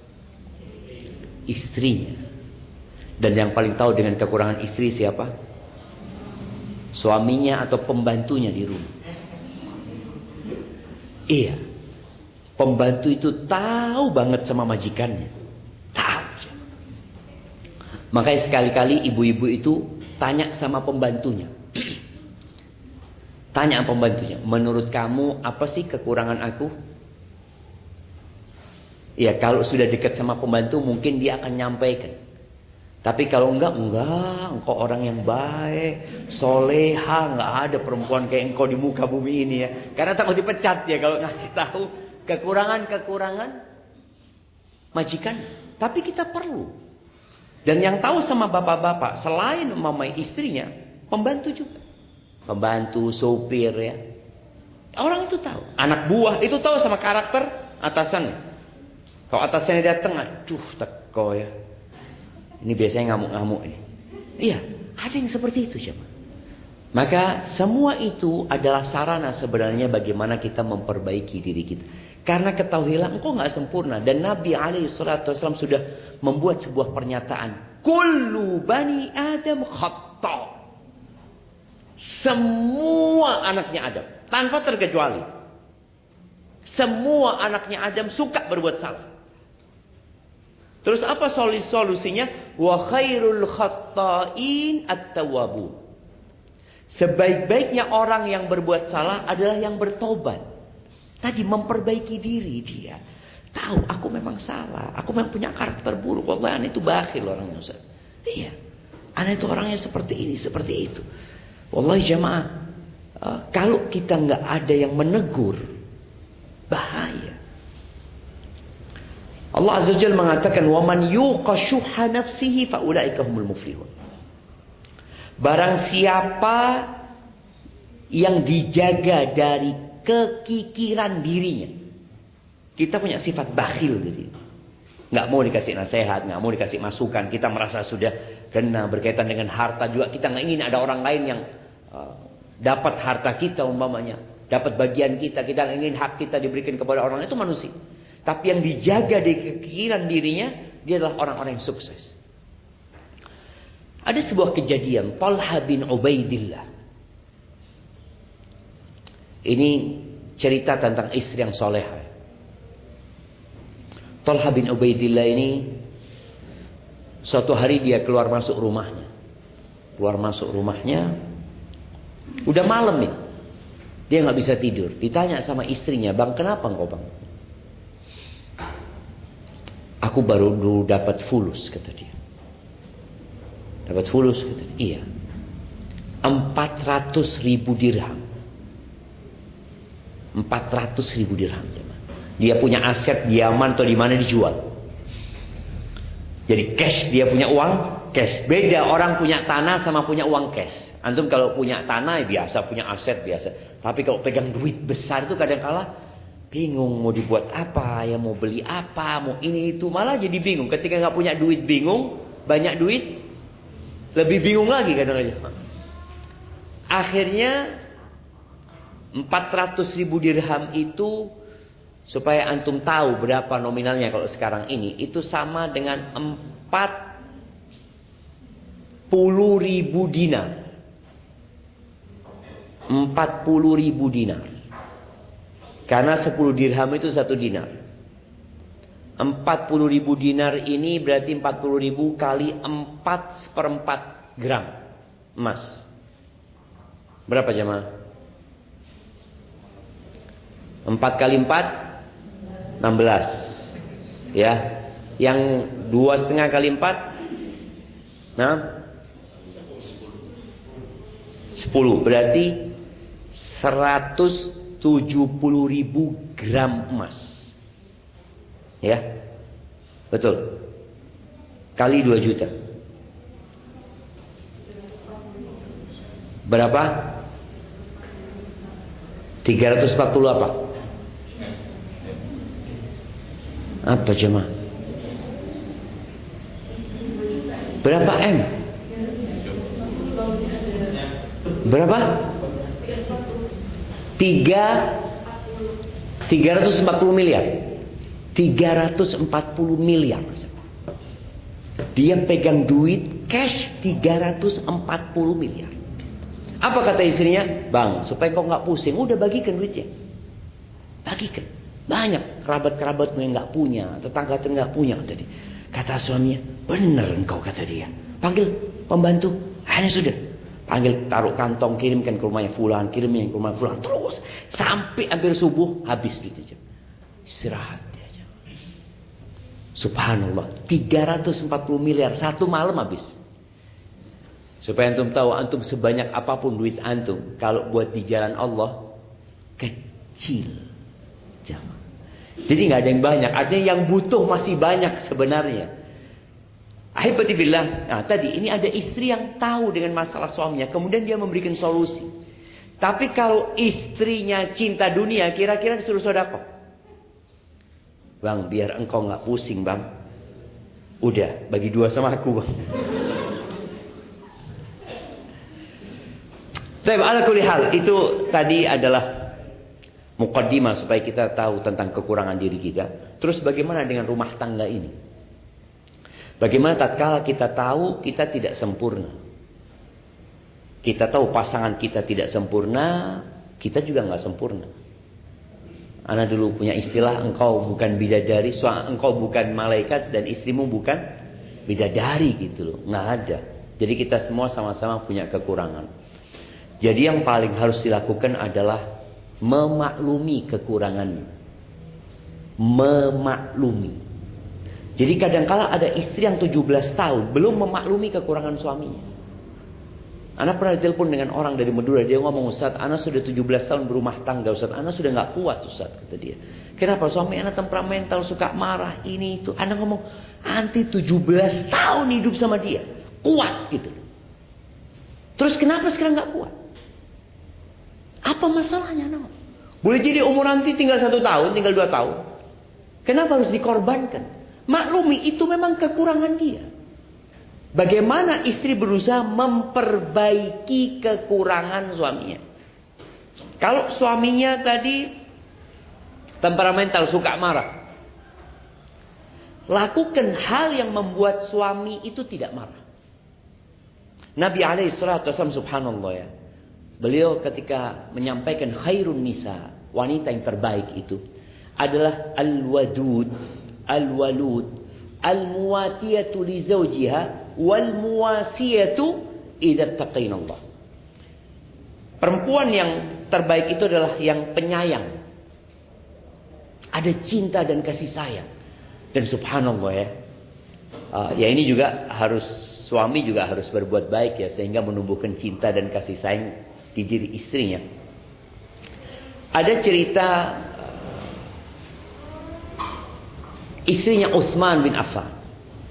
Istrinya. Dan yang paling tahu dengan kekurangan istri siapa? Suaminya atau pembantunya di rumah. Iya. Pembantu itu tahu banget sama majikannya. Tahu. Makanya sekali-kali ibu-ibu itu tanya sama pembantunya. Tanya sama pembantunya, menurut kamu apa sih kekurangan aku? Ya kalau sudah dekat sama pembantu mungkin dia akan nyampaikan. Tapi kalau enggak, engkau orang yang baik, soleha, enggak ada perempuan kayak engkau di muka bumi ini ya. Karena takut dipecat ya kalau ngasih tahu kekurangan-kekurangan majikan. Tapi kita perlu. Dan yang tahu sama bapak-bapak, selain mamai istrinya, pembantu juga. Pembantu, sopir ya. Orang itu tahu. Anak buah itu tahu sama karakter atasannya. Kalau atasannya datang, aduh teko ya. Ini biasanya ngamuk-ngamuk nih. Iya, ada yang seperti itu coba. Maka semua itu adalah sarana sebenarnya bagaimana kita memperbaiki diri kita. Karena ketahuilah engkau nggak sempurna. Dan Nabi SAW sudah membuat sebuah pernyataan. Kullu bani Adam khata'. Semua anaknya Adam. Tanpa terkecuali. Semua anaknya Adam suka berbuat salah. Terus apa solusinya? Wa khairul khatta'in at-tawwabun. Sebaik-baiknya orang yang berbuat salah adalah yang bertobat. Tadi memperbaiki diri dia. Tahu aku memang salah, aku memang punya karakter buruk. Wallahi anak itu bakhil orangnya Ustaz. Iya. Anak itu orangnya seperti ini, seperti itu. Wallahi jamaah, kalau kita nggak ada yang menegur, bahaya. Allah Azza wa Jalla mengatakan, "Waman yuqa syuhha nafsihi fa ulaika humul muflihun." Barang siapa yang dijaga dari kekikiran dirinya. Kita punya sifat bakhil gitu. Nggak mau dikasih nasihat, nggak mau dikasih masukan. Kita merasa sudah kena berkaitan dengan harta juga. Kita nggak ingin ada orang lain yang dapat harta kita umpamanya, dapat bagian kita. Kita nggak ingin hak kita diberikan kepada orang lain. Itu manusia. Tapi yang dijaga di kekikiran dirinya, dia adalah orang-orang yang sukses. Ada sebuah kejadian, Talha bin Ubaidillah. Ini cerita tentang istri yang solehah. Talha bin Ubaidillah ini suatu hari dia keluar masuk rumahnya. Keluar masuk rumahnya. Udah malam nih. Dia nggak bisa tidur. Ditanya sama istrinya, "Bang, kenapa engkau bang?" "Aku baru dulu dapat fulus," kata dia. "Dapat fulus?" kata dia. "Iya. 400.000 dirham. 400.000 dirham. Dia punya aset di Yaman atau di mana dijual. Jadi cash, dia punya uang cash. Beda orang punya tanah sama punya uang cash. Antum kalau punya tanah ya biasa, punya aset biasa. Tapi kalau pegang duit besar itu kadang-kala bingung mau dibuat apa, ya mau beli apa, mau ini itu, malah jadi bingung. Ketika nggak punya duit bingung, banyak duit lebih bingung lagi kadang-kadang. Akhirnya 400.000 dirham itu, supaya antum tahu berapa nominalnya kalau sekarang ini, itu sama dengan 40.000 dinar. 40.000 dinar. Karena 10 dirham itu 1 dinar. 40.000 dinar ini berarti 40.000 kali 4/4 gram emas. Berapa jemaah? 4 kali 4 16. Ya. Yang 2,5 kali 4 nah 10. Berarti 170.000 gram emas. Ya. Betul. Kali 2 juta. Berapa? 340 apa? Apa jemaah? Berapa M? Berapa? 340 miliar. 340 miliar. Dia pegang duit cash 340 miliar. Apa kata istrinya? Bang, supaya kau nggak pusing, udah bagikan duitnya. Bagikan. Banyak kerabat-kerabatmu yang nggak punya, tetangga nggak punya tadi. Kata suaminya, bener engkau, kata dia. Panggil pembantu, hanya sudah. Panggil, taruh kantong, kirimkan ke rumahnya fulan, kirimkan ke rumah fulan, terus sampai hampir subuh habis duitnya. Istirahat dia aja. Subhanallah, 340 miliar satu malam habis. Supaya antum tahu, antum sebanyak apapun duit antum, kalau buat di jalan Allah kecil. Jadi nggak ada yang banyak. Artinya yang butuh masih banyak sebenarnya. Ahibati billah. Nah, tadi ini ada istri yang tahu dengan masalah suaminya, kemudian dia memberikan solusi. Tapi kalau istrinya cinta dunia, kira-kira disuruh sedekah. Bang, biar engkau nggak pusing, bang. Udah, bagi 2 sama aku, bang. Baik, ala kulli hal, itu tadi adalah muqaddimah supaya kita tahu tentang kekurangan diri kita. Terus bagaimana dengan rumah tangga ini? Bagaimana tatkala kita tahu kita tidak sempurna? Kita tahu pasangan kita tidak sempurna, kita juga nggak sempurna. Ana dulu punya istilah, engkau bukan bidadari, engkau bukan malaikat dan istrimu bukan bidadari gitu loh. Nggak ada. Jadi kita semua sama-sama punya kekurangan. Jadi yang paling harus dilakukan adalah memaklumi kekurangannya. Memaklumi. Jadi kadangkala ada istri yang 17 tahun belum memaklumi kekurangan suaminya. Ana pernah telepon dengan orang dari Madura, dia ngomong, Ustaz, Ana sudah 17 tahun berumah tangga, Ustaz, Ana sudah nggak kuat, Ustaz, kata dia. Kenapa? Suami Ana temperamental, suka marah, ini itu. Ana ngomong, anti 17 tahun hidup sama dia, kuat gitu. Terus kenapa sekarang nggak kuat? Apa masalahnya? No? Boleh jadi umur nanti tinggal 1 tahun, tinggal 2 tahun. Kenapa harus dikorbankan? Maklumi itu memang kekurangan dia. Bagaimana istri berusaha memperbaiki kekurangan suaminya. Kalau suaminya tadi temperamental, suka marah, lakukan hal yang membuat suami itu tidak marah. Nabi alaihissalam, subhanallah ya, beliau ketika menyampaikan khairun nisa, wanita yang terbaik itu adalah al-wadud, al-walud, al-muwatiyatu li zawjiha, wal muwasiyatu idza taqinallah. Perempuan yang terbaik itu adalah yang penyayang, ada cinta dan kasih sayang. Dan subhanallah ya, ya ini juga harus, suami juga harus berbuat baik ya, sehingga menumbuhkan cinta dan kasih sayang di diri istrinya. Ada cerita istrinya Utsman bin Affan,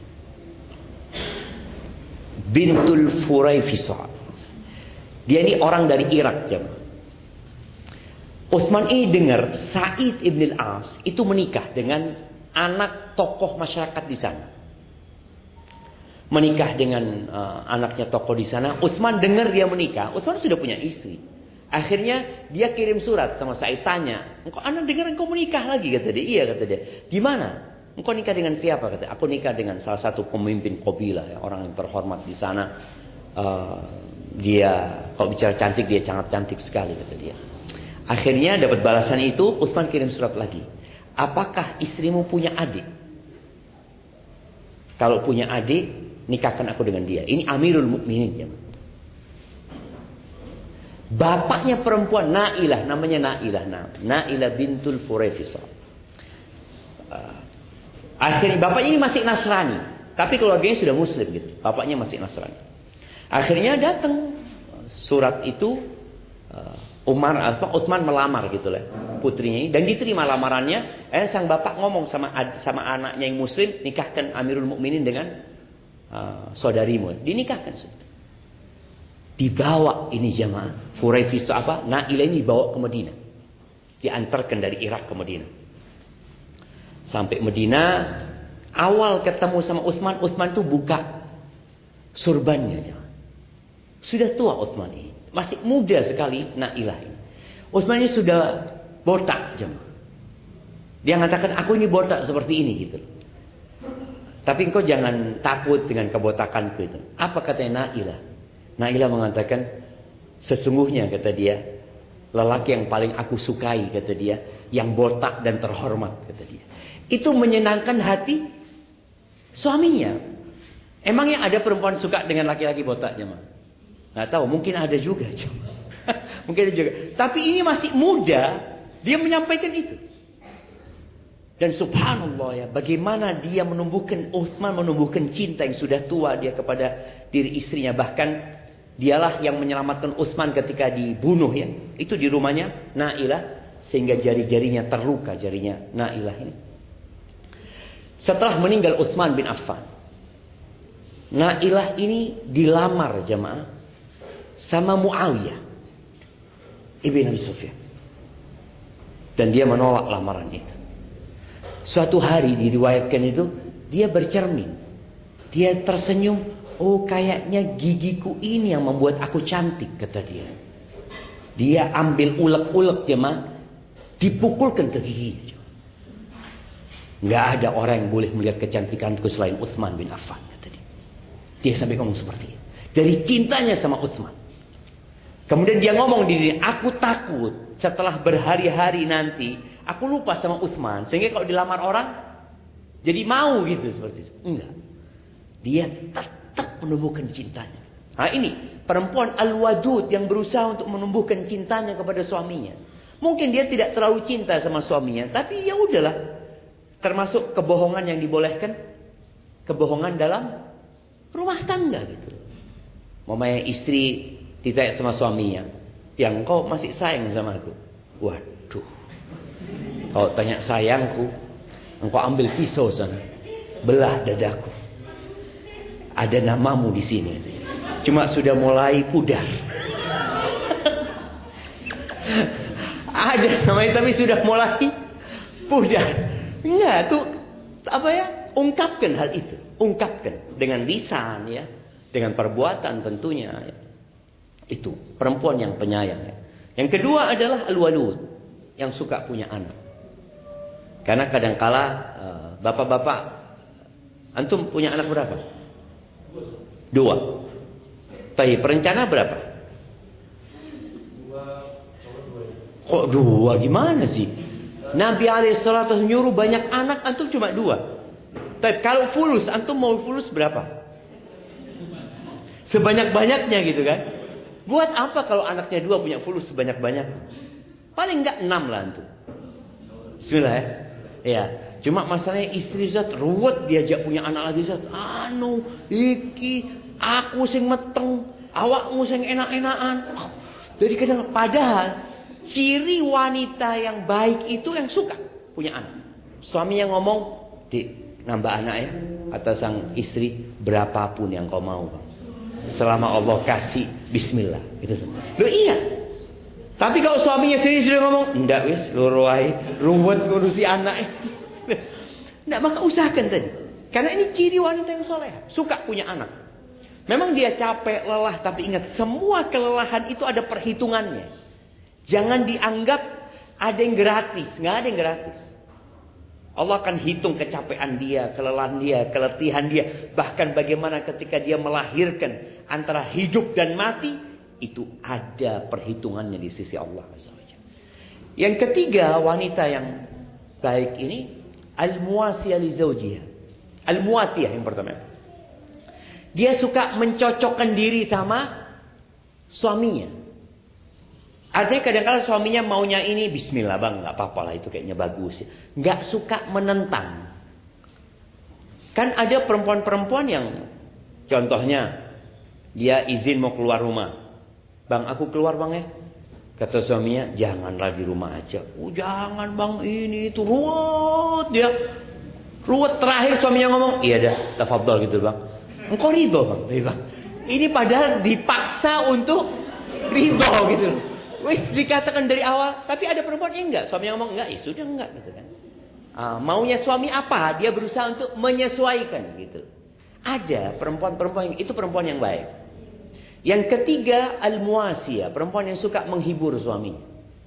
bintul Furaifisah. Dia ini orang dari Irak, jemaah. Utsman ini dengar Sa'id ibn al-As itu menikah dengan anak tokoh masyarakat di sana. Menikah dengan anaknya tokoh di sana. Utsman dengar dia menikah. Utsman sudah punya istri. Akhirnya dia kirim surat sama Sa'id, tanya, "Engkau, anak dengar engkau menikah lagi?" Kata dia. "Iya," kata dia. "Gimana? Engkau nikah dengan siapa?" Kata, "Aku nikah dengan salah satu pemimpin kabilah, ya, orang yang terhormat di sana. Dia, kalau bicara cantik, dia sangat cantik sekali," kata dia. Akhirnya dapat balasan itu, Utsman kirim surat lagi. "Apakah istrimu punya adik? Kalau punya adik, nikahkan aku dengan dia." Ini Amirul Mukminin, ya. Bapaknya perempuan Nailah, namanya Nailah bintul Furaifisah. Akhirnya bapaknya ini masih Nasrani, tapi keluarganya sudah Muslim gitu. Bapaknya masih Nasrani. Akhirnya datang surat itu, Utsman melamar gitu lah putrinya ini, dan diterima lamarannya. Sang bapak ngomong sama anaknya yang Muslim, "Nikahkan Amirul Mukminin dengan saudarimu." Dinikahkan. Dibawa ini jamaah. Huraifah apa? Nailah ini dibawa ke Madinah. Diantarkan dari Irak ke Madinah. Sampai Madinah, awal ketemu sama Utsman, Utsman tuh buka surbannya jamaah. Sudah tua Utsman ini. Masih muda sekali Nailah ini. Utsman ini sudah botak jemaah. Dia mengatakan aku ini botak seperti ini gitu. Tapi engkau jangan takut dengan kebotakanku itu. Apa katanya Nailah? Nailah mengatakan sesungguhnya kata dia lelaki yang paling aku sukai kata dia, yang botak dan terhormat kata dia. Itu menyenangkan hati suaminya. Emangnya ada perempuan suka dengan laki-laki botak jemaah? Nggak tahu, mungkin ada juga jemaah. Mungkin ada juga. Tapi ini masih muda, dia menyampaikan itu. Dan subhanallah ya, bagaimana dia menumbuhkan, Utsman menumbuhkan cinta yang sudah tua dia kepada diri istrinya. Bahkan dialah yang menyelamatkan Utsman ketika dibunuh ya. Itu di rumahnya Nailah, sehingga jari-jarinya terluka, jarinya Nailah ini. Setelah meninggal Utsman bin Affan, Nailah ini dilamar jamaah sama Muawiyah ibn Abi Sufyan. Dan dia menolak lamaran itu. Suatu hari diriwayatkan itu, dia bercermin. Dia tersenyum. Oh kayaknya gigiku ini yang membuat aku cantik, kata dia. Dia ambil ulek-ulek jemaah, dipukulkan ke giginya. Nggak ada orang yang boleh melihat kecantikanku selain Utsman bin Affan, kata dia. Dia sampai ngomong seperti itu. Dari cintanya sama Utsman. Kemudian dia ngomong di diri, aku takut setelah berhari-hari nanti aku lupa sama Utsman, sehingga kalau dilamar orang jadi mau gitu seperti itu. Enggak. Dia tetap menumbuhkan cintanya. Nah ini perempuan al-wadud yang berusaha untuk menumbuhkan cintanya kepada suaminya. Mungkin dia tidak terlalu cinta sama suaminya, tapi ya udahlah. Termasuk kebohongan yang dibolehkan, kebohongan dalam rumah tangga gitu. Mamanya istri ditanya sama suaminya, yang kau masih sayang sama aku? Waduh. Kalau tanya sayangku, engkau ambil pisau sana, belah dadaku. Ada namamu di sini. Cuma sudah mulai pudar. Ada namanya tapi sudah mulai pudar. Enggak, tuh apa ya? Ungkapkan hal itu, ungkapkan dengan lisan ya, dengan perbuatan tentunya. Ya. Itu perempuan yang penyayang. Ya. Yang kedua adalah al-walud, yang suka punya anak. Karena kadangkala bapak-bapak, antum punya anak berapa? 2. Tapi perencana berapa? 2. Kok 2? Gimana sih? Nabi alaihissalatu nyuruh banyak anak, antum cuma 2. Tapi kalau fulus, antum mau fulus berapa? Sebanyak-banyaknya gitu kan? Buat apa kalau anaknya 2 punya fulus sebanyak-banyak? Paling enggak 6 lah antum. Bismillah ya. Ya, cuma masalahnya istri Zat ruwet diajak punya anak lagi Zat. Anu, iki aku sing meteng, awakmu sing enak-enakan. Jadi kadang padahal ciri wanita yang baik itu yang suka punya anak. Suaminya ngomong, "Dik, nambah anak ya." Kata sang istri, "Berapapun yang kau mau, Bang. Selama Allah kasih, bismillah." Gitu. Loh iya. Tapi kalau suaminya sendiri sudah ngomong, "Ndak wis, loro wae, ruwet ngurusi anak." Ndak, maka usahakan tadi. Karena ini ciri wanita yang soleh, suka punya anak. Memang dia capek, lelah, tapi ingat semua kelelahan itu ada perhitungannya. Jangan dianggap ada yang gratis, nggak ada yang gratis. Allah akan hitung kecapean dia, kelelahan dia, keletihan dia, bahkan bagaimana ketika dia melahirkan antara hidup dan mati. Itu ada perhitungannya di sisi Allah. Yang ketiga, wanita yang baik ini al-muwasiyah li zawjiha. Al-muwatiyah yang pertama. Dia suka mencocokkan diri sama suaminya. Artinya kadang-kadang suaminya maunya ini, bismillah bang, nggak apa-apa lah itu kayaknya bagus. Nggak suka menentang. Kan ada perempuan-perempuan yang contohnya dia izin mau keluar rumah. Bang, aku keluar bang ya. Kata suaminya, janganlah di rumah aja. Oh jangan bang, ini itu ruwet dia. Ruwet, terakhir suaminya ngomong, iya dah, tafadhol gitu bang. Engkau ridho bang? Iya bang. Ini padahal dipaksa untuk ridho gitu. Wis dikatakan dari awal, tapi ada perempuan yang enggak. Suami yang ngomong enggak, ya sudah enggak gitu kan. Maunya suami apa? Dia berusaha untuk menyesuaikan gitu. Ada perempuan-perempuan itu perempuan yang baik. Yang ketiga, al-muasiyah, perempuan yang suka menghibur suaminya.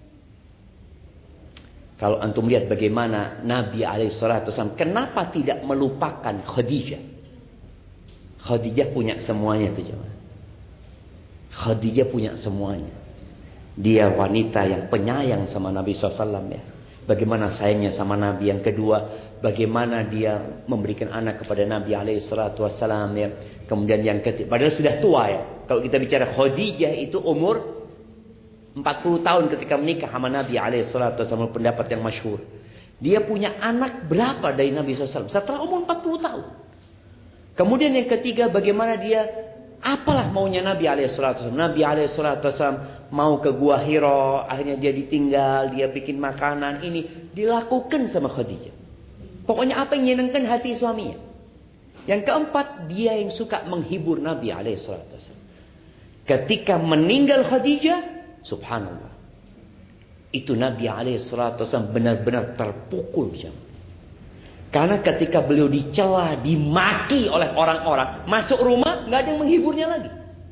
Kalau antum lihat bagaimana Nabi SAW, kenapa tidak melupakan Khadijah? Khadijah punya semuanya tuh jemaah. Khadijah punya semuanya. Dia wanita yang penyayang sama Nabi SAW ya. Bagaimana sayangnya sama Nabi. Yang kedua, bagaimana dia memberikan anak kepada Nabi SAW ya. Kemudian yang ketiga, padahal sudah tua ya. Kalau kita bicara Khadijah itu umur 40 tahun ketika menikah sama Nabi SAW, pendapat yang masyhur. Dia punya anak berapa dari Nabi SAW? Setelah umur 40 tahun. Kemudian yang ketiga, bagaimana dia, apalah maunya Nabi SAW. Nabi SAW mau ke Gua Hira, akhirnya dia ditinggal, dia bikin makanan, ini dilakukan sama Khadijah. Pokoknya apa yang menyenangkan hati suaminya. Yang keempat, dia yang suka menghibur Nabi SAW. Ketika meninggal Khadijah, subhanallah, itu Nabi SAW benar-benar terpukul. Karena ketika beliau dicela, dimaki oleh orang-orang, masuk rumah nggak ada yang menghiburnya lagi.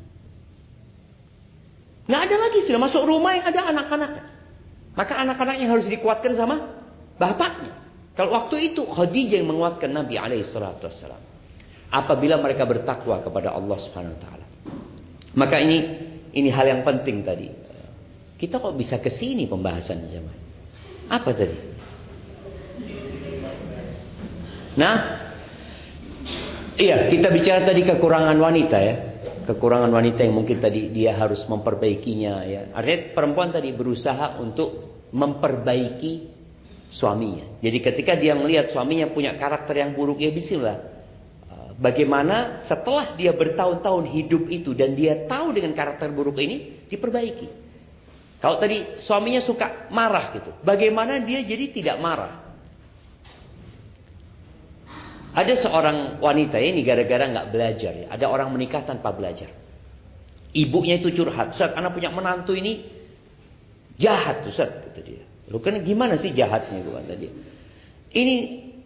Nggak ada lagi, sudah masuk rumah yang ada anak-anaknya. Maka anak-anaknya harus dikuatkan sama bapaknya. Kalau waktu itu Khadijah yang menguatkan Nabi SAW. Apabila mereka bertakwa kepada Allah Subhanahu Wa Taala. Maka ini hal yang penting tadi. Kita kok bisa ke sini pembahasannya jemaah? Apa tadi? Nah, iya, kita bicara tadi kekurangan wanita ya. Kekurangan wanita yang mungkin tadi dia harus memperbaikinya ya. Artinya perempuan tadi berusaha untuk memperbaiki suaminya. Jadi ketika dia melihat suaminya punya karakter yang buruk, ya bismillah. Bagaimana setelah dia bertahun-tahun hidup itu dan dia tahu dengan karakter buruk ini, diperbaiki. Kalau tadi suaminya suka marah gitu, bagaimana dia jadi tidak marah? Ada seorang wanita ini gara-gara nggak belajar ya. Ada orang menikah tanpa belajar. Ibunya itu curhat, Ustaz, anak punya menantu ini jahat, Ustaz, kata dia. Lu kan gimana sih jahatnya, kata dia. Ini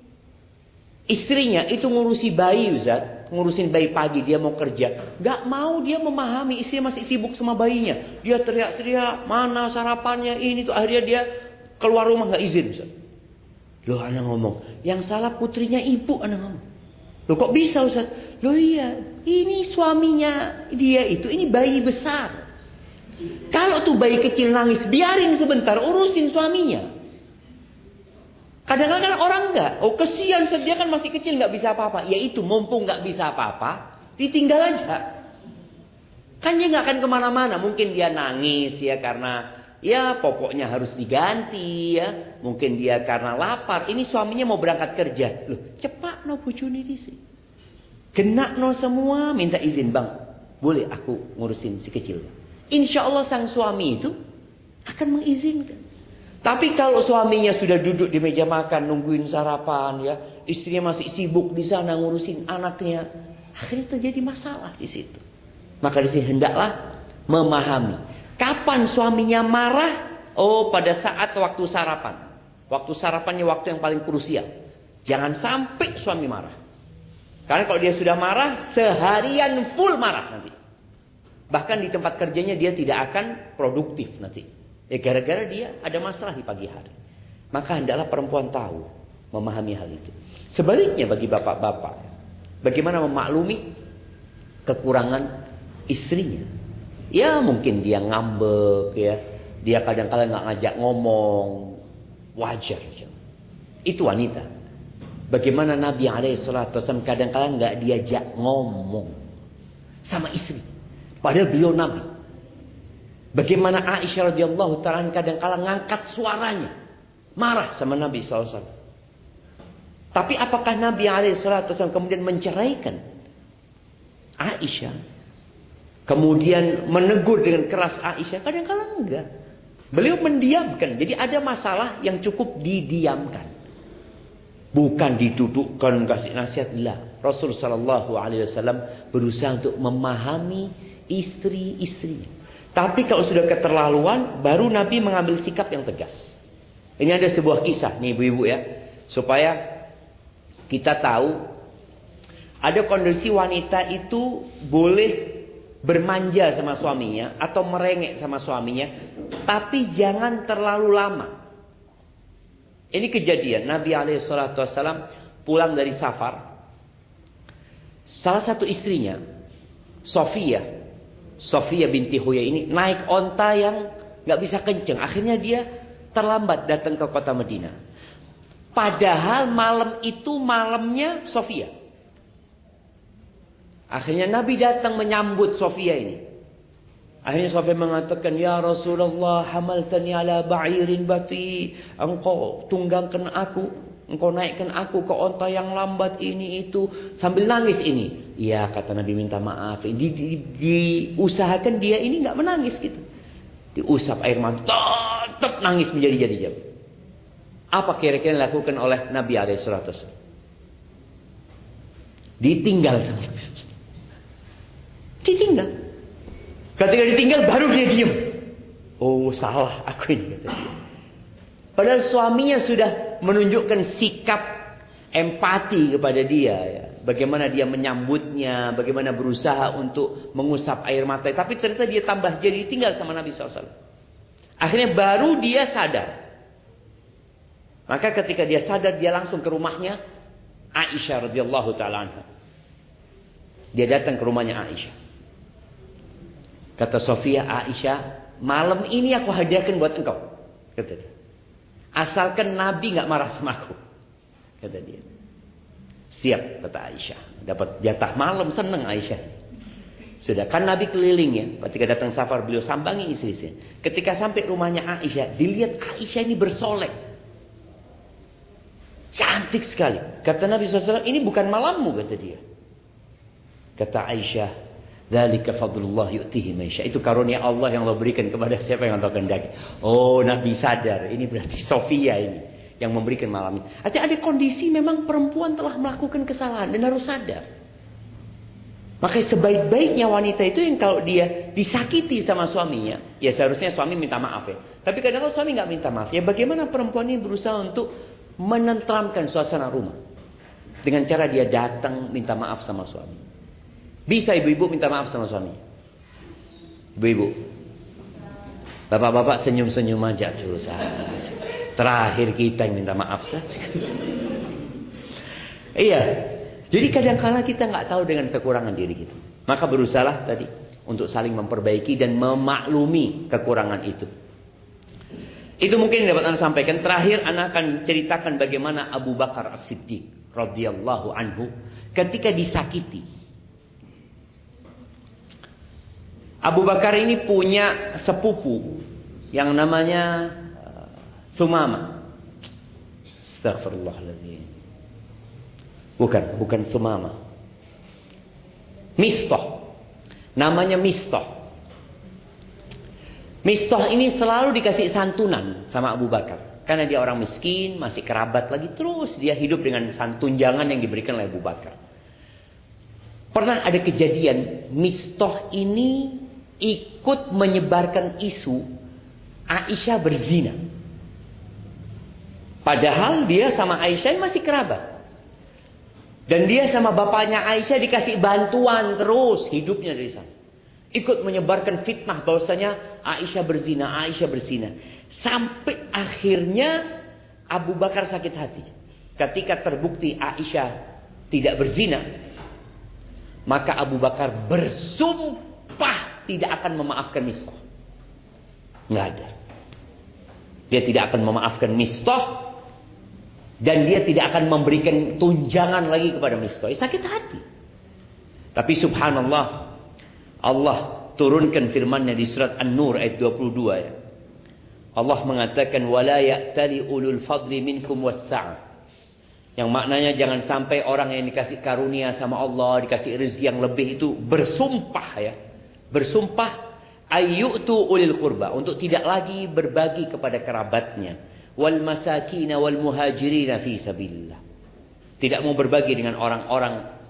istrinya itu ngurusi bayi, Ustaz. Ngurusin bayi pagi, dia mau kerja. Gak mau dia memahami, istrinya masih sibuk sama bayinya. Dia teriak-teriak, mana sarapannya, ini tuh. Akhirnya dia keluar rumah gak izin, Ustaz. Loh, anak ngomong, yang salah putrinya ibu, anak ngomong. Loh, kok bisa, Ustaz? Loh iya, ini suaminya dia itu, ini bayi besar. Kalau tuh bayi kecil nangis, biarin sebentar, urusin suaminya. Kadang-kadang orang enggak. Oh kesian, dia kan masih kecil enggak bisa apa-apa. Ya itu, mumpung enggak bisa apa-apa, ditinggal aja. Kan dia enggak akan kemana-mana. Mungkin dia nangis ya karena ya popoknya harus diganti ya. Mungkin dia karena lapar. Ini suaminya mau berangkat kerja. Loh, cepat no bojone dhisik. Genak no semua, minta izin, Bang. Boleh aku ngurusin si kecil. Insya Allah sang suami itu akan mengizinkan. Tapi kalau suaminya sudah duduk di meja makan nungguin sarapan ya, istrinya masih sibuk di sana ngurusin anaknya, akhirnya terjadi masalah di situ. Maka di sini hendaklah memahami kapan suaminya marah. Oh, pada saat waktu sarapan. Waktu sarapannya waktu yang paling krusial. Jangan sampai suami marah. Karena kalau dia sudah marah, seharian full marah nanti. Bahkan di tempat kerjanya dia tidak akan produktif nanti. Ya gara-gara dia ada masalah di pagi hari. Maka hendaklah perempuan tahu, memahami hal itu. Sebaliknya bagi bapak-bapak, bagaimana memaklumi kekurangan istrinya. Ya mungkin dia ngambek ya, dia kadang-kadang nggak ngajak ngomong, wajar. Itu wanita. Bagaimana Nabi SAW kadang-kadang nggak diajak ngomong sama istri, padahal beliau Nabi. Bagaimana Aisyah radhiyallahu ta'ala kadang-kadang ngangkat suaranya, marah sama Nabi SAW. Tapi apakah Nabi SAW kemudian menceraikan Aisyah? Kemudian menegur dengan keras Aisyah? Kadang-kadang enggak. Beliau mendiamkan. Jadi ada masalah yang cukup didiamkan. Bukan didudukkan, kasih nasihat. Lah. Rasul sallallahu alaihi wasallam berusaha untuk memahami istri-istrinya. Tapi kalau sudah keterlaluan, baru Nabi mengambil sikap yang tegas. Ini ada sebuah kisah nih ibu-ibu ya, supaya kita tahu ada kondisi wanita itu boleh bermanja sama suaminya atau merengek sama suaminya, tapi jangan terlalu lama. Ini kejadian Nabi SAW pulang dari safar. Salah satu istrinya, Sofia binti Huyai ini naik onta yang gak bisa kenceng. Akhirnya dia terlambat datang ke kota Madinah. Padahal malam itu malamnya Sofia. Akhirnya Nabi datang menyambut Sofia ini. Akhirnya Sofia mengatakan, "Ya Rasulullah, hamaltani ala ba'irin bati." Engkau tunggangkan aku, engkau naikkan aku ke onta yang lambat ini itu, sambil nangis ini. Iya, kata Nabi, minta maaf. Diusahakan dia ini enggak menangis gitu. Diusap air mata, tetap nangis menjadi-jadi. Apa kira-kira dilakukan oleh Nabi SAW? Ditinggal sama Nabi SAW. Ditinggal. Ketika ditinggal baru dia diam. Oh, salah aku ini, kata dia. Padahal suaminya sudah menunjukkan sikap empati kepada dia ya. Bagaimana dia menyambutnya, bagaimana berusaha untuk mengusap air mata. Tapi ternyata dia tambah jadi tinggal sama Nabi SAW. Akhirnya baru dia sadar. Maka ketika dia sadar, dia langsung ke rumahnya Aisyah radhiyallahu ta'ala anha. Dia datang ke rumahnya Aisyah. Kata Sofia, Aisyah, malam ini aku hadiahkan buat engkau. Kata dia. Asalkan Nabi gak marah sama aku. Kata dia. Siap, kata Aisyah. Dapat jatah malam, senang Aisyah. Sudah, kan Nabi keliling ya. Ketika datang safar, beliau sambangi istri-istri. Ketika sampai rumahnya Aisyah, dilihat Aisyah ini bersolek. Cantik sekali. Kata Nabi SAW, ini bukan malammu, kata dia. Kata Aisyah, dzalika fadlullah yu'tihi man yasha. Itu karunia Allah yang Allah berikan kepada siapa yang Allah kehendaki. Oh, Nabi sadar. Ini berarti Sofia ini yang memberikan malam ini. Artinya ada kondisi memang perempuan telah melakukan kesalahan dan harus sadar. Makanya sebaik-baiknya wanita itu yang kalau dia disakiti sama suaminya, ya seharusnya suami minta maaf ya. Tapi kadang kalau suami nggak minta maaf, ya bagaimana perempuan ini berusaha untuk menenteramkan suasana rumah dengan cara dia datang minta maaf sama suami. Bisa ibu-ibu minta maaf sama suami? Ibu-ibu, bapak-bapak senyum-senyum aja dulu saja. Terakhir kita yang minta maaf saja. Iya. Jadi kadang-kala kita nggak tahu dengan kekurangan diri kita. Maka berusahalah tadi untuk saling memperbaiki dan memaklumi kekurangan itu. Itu mungkin yang dapat Anda sampaikan. Terakhir Anda akan ceritakan bagaimana Abu Bakar As-Siddiq radhiyallahu anhu ketika disakiti. Abu Bakar ini punya sepupu yang namanya Sumama. Astagfirullahaladzim. Bukan Sumama. Mistah. Namanya Mistah. Mistah ini selalu dikasih santunan sama Abu Bakar. Karena dia orang miskin, masih kerabat lagi. Terus dia hidup dengan tunjangan yang diberikan oleh Abu Bakar. Pernah ada kejadian Mistah ini ikut menyebarkan isu Aisyah berzina. Padahal dia sama Aisyah masih kerabat. Dan dia sama bapaknya Aisyah dikasih bantuan terus hidupnya dari sana. Ikut menyebarkan fitnah bahwasanya Aisyah berzina, Aisyah berzina. Sampai akhirnya Abu Bakar sakit hati. Ketika terbukti Aisyah tidak berzina, maka Abu Bakar bersumpah tidak akan memaafkan Mistah. Nggak ada. Dia tidak akan memaafkan Mistah. Dan dia tidak akan memberikan tunjangan lagi kepada Mistah. Sakit hati. Tapi subhanallah, Allah turunkan firman-Nya di surat An-Nur ayat 22 ya. Allah mengatakan wala ya'tali ulul fadli minkum was-sa'ah. Yang maknanya jangan sampai orang yang dikasih karunia sama Allah, dikasih rezeki yang lebih itu bersumpah ya. Bersumpah ayyutu ulil qurba, untuk tidak lagi berbagi kepada kerabatnya, wal masakin wal muhajirin fi sabilillah. Tidak mau berbagi dengan orang-orang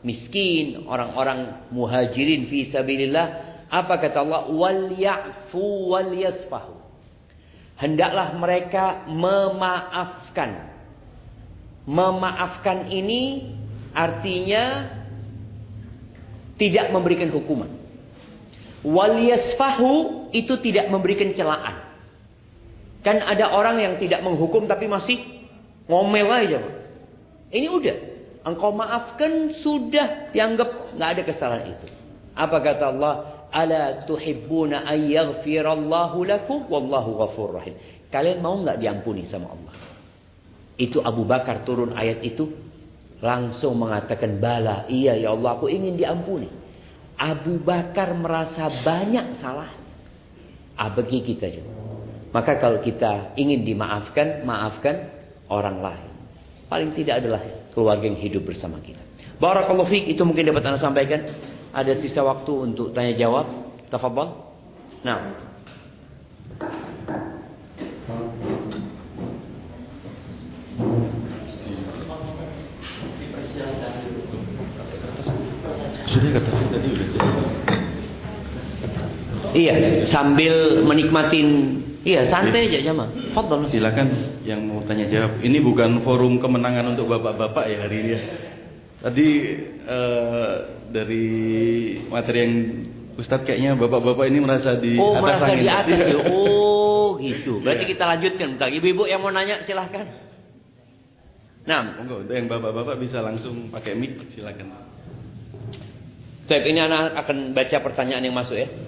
miskin, orang-orang muhajirin fi sabilillah, apa kata Allah? Wal ya'fu wal yasfahu. Hendaklah mereka memaafkan. Memaafkan ini artinya tidak memberikan hukuman. Wal yasfahu itu tidak memberikan celaan. Kan ada orang yang tidak menghukum tapi masih ngomel aja. Ini udah, engkau maafkan sudah dianggap nggak ada kesalahan itu. Apa kata Allah? Ala tuhibbuna ay yaghfirallahu lakum wallahu ghafurur rahim. Kalian mau nggak diampuni sama Allah? Itu Abu Bakar turun ayat itu langsung mengatakan bala, iya ya Allah, aku ingin diampuni. Abu Bakar merasa banyak salah. Bagi kita juga. Maka kalau kita ingin dimaafkan, maafkan orang lain. Paling tidak adalah keluarga yang hidup bersama kita. Barakallahu fiik, itu mungkin dapat Anda sampaikan. Ada sisa waktu untuk tanya jawab. Tafadhal. Nah. Sudah kertasnya tadi udah. Iya, sambil menikmatin. Iya, santai aja Jamal. Fadhal. Silakan yang mau tanya jawab. Ini bukan forum kemenangan untuk bapak-bapak ya hari ini ya. Tadi dari materi yang Ustadz kayaknya bapak-bapak ini merasa di atas merasa angin. Di atas ya. Oh, gitu. Berarti kita lanjutkan. Bentar. Ibu-ibu yang mau nanya silahkan. Nah, enggak, untuk yang bapak-bapak bisa langsung pakai mic, silakan. Baik, ini anak akan baca pertanyaan yang masuk ya.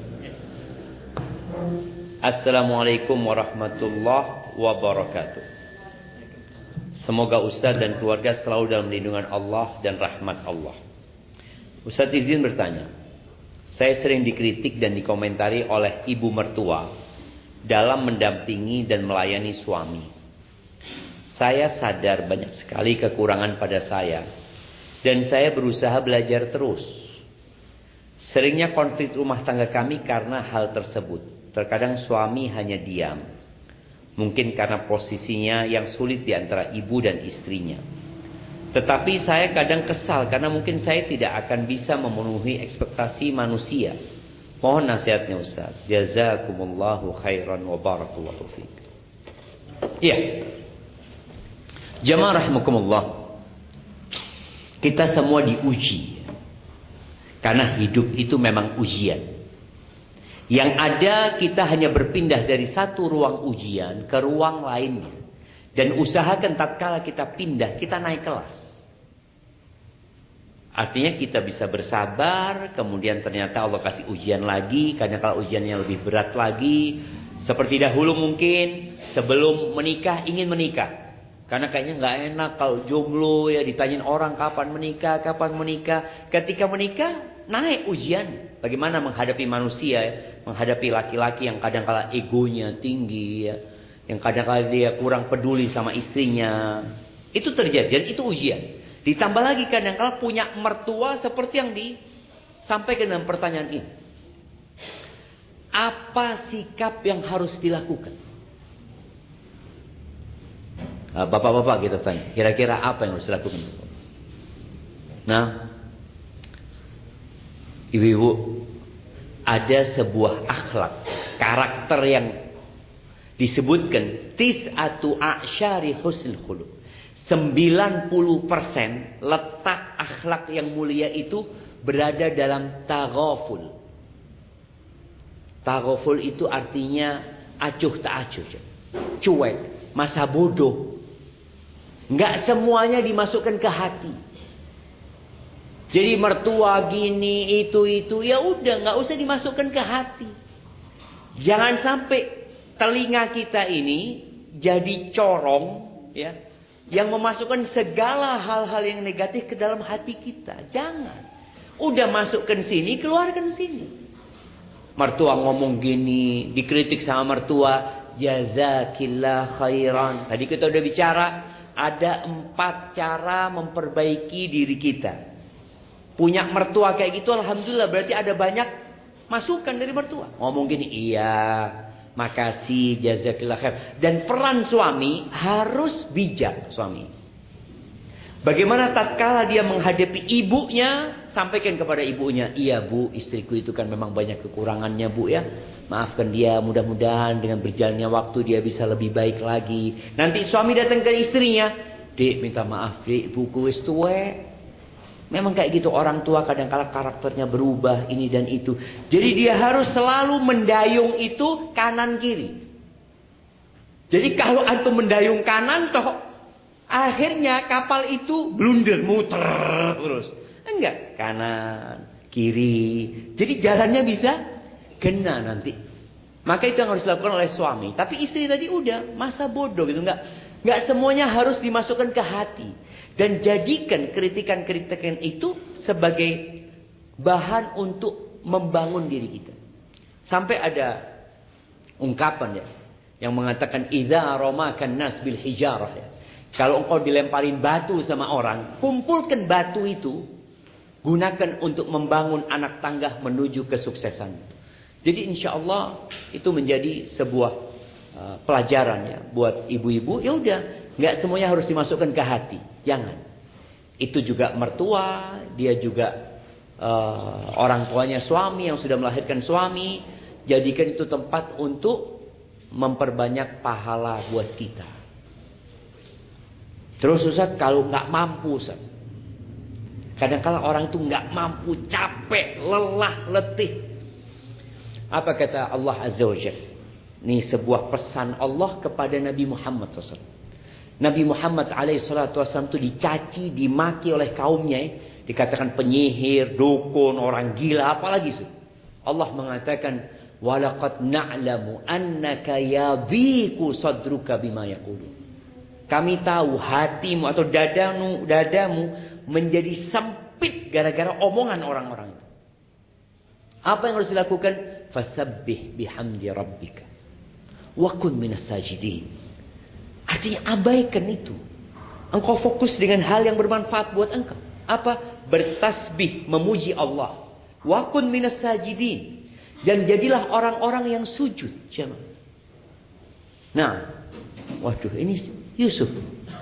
Assalamualaikum warahmatullahi wabarakatuh. Semoga Ustaz dan keluarga selalu dalam lindungan Allah dan rahmat Allah. Ustaz izin bertanya. Saya sering dikritik dan dikomentari oleh ibu mertua dalam mendampingi dan melayani suami. Saya sadar banyak sekali kekurangan pada saya dan saya berusaha belajar terus. Seringnya konflik rumah tangga kami karena hal tersebut. Terkadang suami hanya diam. Mungkin karena posisinya yang sulit di antara ibu dan istrinya. Tetapi saya kadang kesal karena mungkin saya tidak akan bisa memenuhi ekspektasi manusia. Mohon nasihatnya Ustaz. Jazakumullahu khairan wa barakallahu fiik. Iya. Jamaah rahimakumullah. Kita semua diuji. Karena hidup itu memang ujian. Yang ada kita hanya berpindah dari satu ruang ujian ke ruang lainnya. Dan usahakan tatkala kita pindah, kita naik kelas. Artinya kita bisa bersabar, kemudian ternyata Allah kasih ujian lagi. Karena kalau ujiannya lebih berat lagi. Seperti dahulu mungkin sebelum menikah, ingin menikah. Karena kayaknya nggak enak kalau jomblo ya ditanyain orang kapan menikah, kapan menikah. Ketika menikah, naik ujian. Bagaimana menghadapi manusia ya? Menghadapi laki-laki yang kadang-kala egonya tinggi ya. Yang kadang-kala dia kurang peduli sama istrinya. Itu terjadi dan itu ujian. Ditambah lagi kadang-kala punya mertua seperti yang disampaikan dalam pertanyaan ini. Apa sikap yang harus dilakukan? Bapak-bapak kita tanya. Kira-kira apa yang harus dilakukan? Nah. Ibu-ibu, ada sebuah akhlak, karakter yang disebutkan tis'atu a'syari husnul khuluq. 90% letak akhlak yang mulia itu berada dalam taghaful. Taghaful itu artinya acuh tak acuh, cuek, masa bodoh. Enggak semuanya dimasukkan ke hati. Jadi mertua gini itu ya udah nggak usah dimasukkan ke hati. Jangan sampai telinga kita ini jadi corong ya yang memasukkan segala hal-hal yang negatif ke dalam hati kita. Jangan. Udah masukkan sini, keluarkan sini. Mertua ngomong gini, dikritik sama mertua, jazakillah khairan. Tadi kita udah bicara ada 4 cara memperbaiki diri kita. Punya mertua kayak gitu alhamdulillah berarti ada banyak masukan dari mertua. Ngomong gini, iya, makasih, jazakillah khair. Dan peran suami harus bijak suami. Bagaimana tatkala dia menghadapi ibunya, sampaikan kepada ibunya, iya bu, istriku itu kan memang banyak kekurangannya bu ya. Maafkan dia, mudah-mudahan dengan berjalannya waktu dia bisa lebih baik lagi. Nanti suami datang ke istrinya, dek minta maaf dek, ibuku wis tuwek. Memang kayak gitu orang tua kadang-kala karakternya berubah ini dan itu. Jadi dia harus selalu mendayung itu kanan kiri. Jadi kalau antum mendayung kanan toh, akhirnya kapal itu blunder, muter terus. Enggak, kanan, kiri. Jadi jalannya bisa kena nanti. Maka itu yang harus dilakukan oleh suami. Tapi istri tadi udah masa bodoh gitu, enggak semuanya harus dimasukkan ke hati. Dan jadikan kritikan-kritikan itu sebagai bahan untuk membangun diri kita. Sampai ada ungkapan ya yang mengatakan idza ramakan nas bil hijarah ya. Kalau engkau dilemparin batu sama orang, kumpulkan batu itu, gunakan untuk membangun anak tangga menuju kesuksesan. Jadi insya Allah itu menjadi sebuah pelajaran ya buat ibu-ibu. Ya udah, nggak semuanya harus dimasukkan ke hati. Jangan. Itu juga mertua, dia juga orang tuanya suami yang sudah melahirkan suami. Jadikan itu tempat untuk memperbanyak pahala buat kita. Terus Ustaz, kalau nggak mampu Ustaz, kadang-kala orang itu nggak mampu, capek, lelah, letih. Apa kata Allah Azza wa Jalla? Ini sebuah pesan Allah kepada Nabi Muhammad SAW. Nabi Muhammad SAW itu dicaci, dimaki oleh kaumnya. Dikatakan penyihir, dukun, orang gila, apalagi itu. Allah mengatakan, walaqad na'lamu annaka yadhiqu sadruka bima yaqulun. Kami tahu hatimu atau dadamu menjadi sempit gara-gara omongan orang-orang itu. Apa yang harus dilakukan? Fasabbih bihamdi rabbika wa kun minas sajidin. Artinya abaikan itu. Engkau fokus dengan hal yang bermanfaat buat engkau. Apa? Bertasbih, memuji Allah. Wa kun minas sajidin. Dan jadilah orang-orang yang sujud. Nah, waduh, ini Yusuf.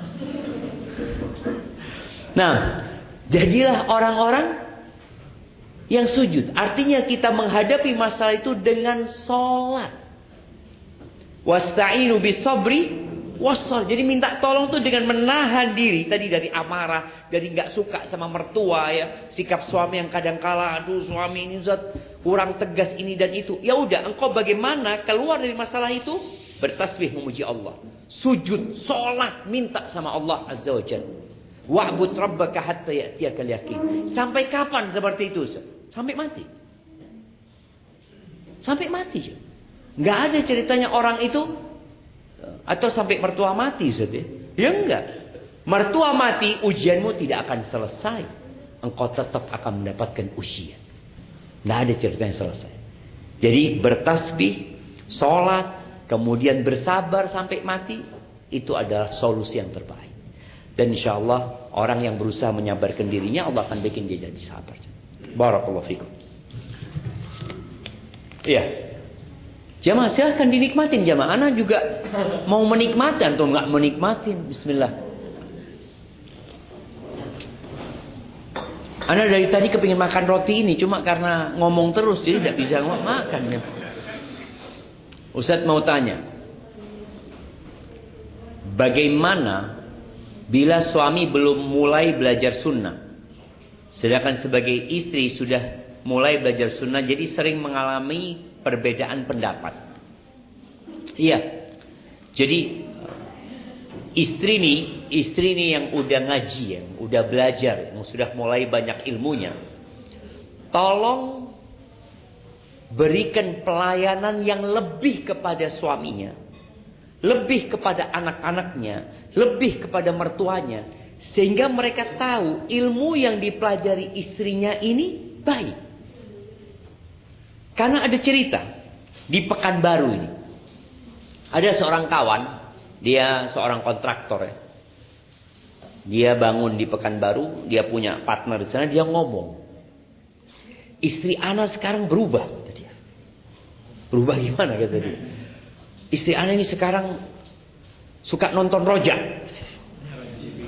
Nah, jadilah orang-orang yang sujud. Artinya kita menghadapi masalah itu dengan sholat. Wasta'inu bisabri wassal. Jadi minta tolong tuh dengan menahan diri. Tadi dari amarah, dari nggak suka sama mertua ya, sikap suami yang kadang-kala, aduh suami ini kurang tegas ini dan itu. Ya udah, engkau bagaimana keluar dari masalah itu? Bertasbih memuji Allah, sujud, sholat, minta sama Allah Azza wa Jalla. Wa'bud rabbaka hatta ya'tiyakal yaqin. Sampai kapan seperti itu? Sampai mati. Sampai mati. Nggak ada ceritanya orang itu atau sampai mertua mati, ya enggak. Mertua mati, ujianmu tidak akan selesai. Engkau tetap akan mendapatkan ujian. Nggak ada ceritanya selesai. Jadi bertasbih, sholat, kemudian bersabar sampai mati, itu adalah solusi yang terbaik. Dan insya Allah orang yang berusaha menyabarkan dirinya, Allah akan bikin dia jadi sabar. Barakallahu fikum. Iya. Jamaah silahkan dinikmatin jamaah. Ana juga mau menikmati atau enggak menikmatin. Bismillah. Ana dari tadi kepingin makan roti ini, cuma karena ngomong terus jadi tidak bisa makan ya. Ustaz mau tanya, bagaimana bila suami belum mulai belajar sunnah, sedangkan sebagai istri sudah mulai belajar sunnah, jadi sering mengalami perbedaan pendapat. Iya. Jadi istri nih yang udah ngaji ya, udah belajar, yang sudah mulai banyak ilmunya, tolong berikan pelayanan yang lebih kepada suaminya, lebih kepada anak-anaknya, lebih kepada mertuanya, sehingga mereka tahu ilmu yang dipelajari istrinya ini baik. Karena ada cerita di Pekanbaru ini, ada seorang kawan, dia seorang kontraktor ya. Dia bangun di Pekanbaru, dia punya partner di sana, dia ngomong, istri ana sekarang berubah. Berubah gimana kata dia? Istri ana ini sekarang suka nonton rojak.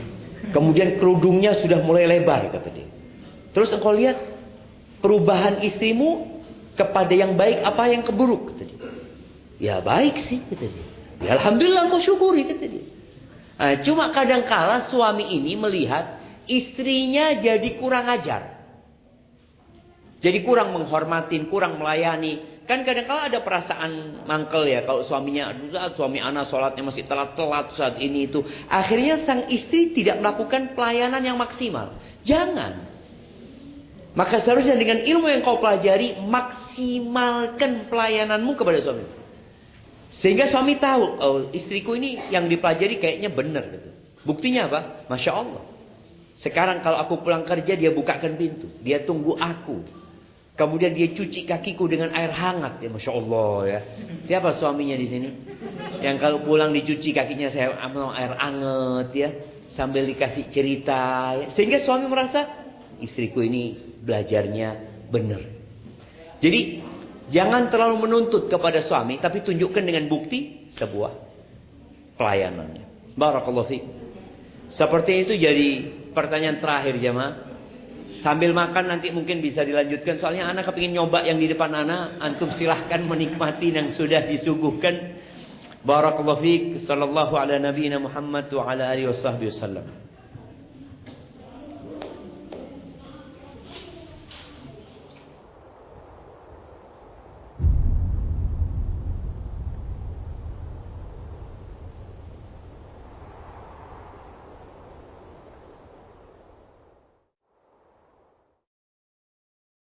Kemudian kerudungnya sudah mulai lebar, kata dia. Terus engkau lihat perubahan istrimu kepada yang baik apa yang keburuk, kata dia. Ya baik sih, kata dia. Ya alhamdulillah, engkau syukuri, kata dia. Nah, cuma kadangkala suami ini melihat istrinya jadi kurang ajar. Jadi kurang menghormatin, kurang melayani. Kan kadang-kala ada perasaan mangkel ya. Kalau suaminya, saat suami anak sholatnya masih telat-telat saat ini itu. Akhirnya sang istri tidak melakukan pelayanan yang maksimal. Jangan. Maka seharusnya dengan ilmu yang kau pelajari, maksimalkan pelayananmu kepada suami. Sehingga suami tahu, oh istriku ini yang dipelajari kayaknya benar. Gitu. Buktinya apa? Masya Allah. Sekarang kalau aku pulang kerja, dia bukakan pintu. Dia tunggu aku. Kemudian dia cuci kakiku dengan air hangat. Ya Masya Allah ya. Siapa suaminya di sini? Yang kalau pulang dicuci kakinya saya ambil air hangat ya. Sambil dikasih cerita. Ya. Sehingga suami merasa istriku ini belajarnya benar. Jadi jangan terlalu menuntut kepada suami. Tapi tunjukkan dengan bukti sebuah pelayanannya. Barakallahu fiik. Seperti itu jadi pertanyaan terakhir jamaah. Sambil makan nanti mungkin bisa dilanjutkan. Soalnya anak kepingin nyoba yang di depan anak. Antum silahkan menikmati yang sudah disuguhkan. Barakallahu fiik. Sallallahu ala nabiyina Muhammad wa ala alihi wasallam.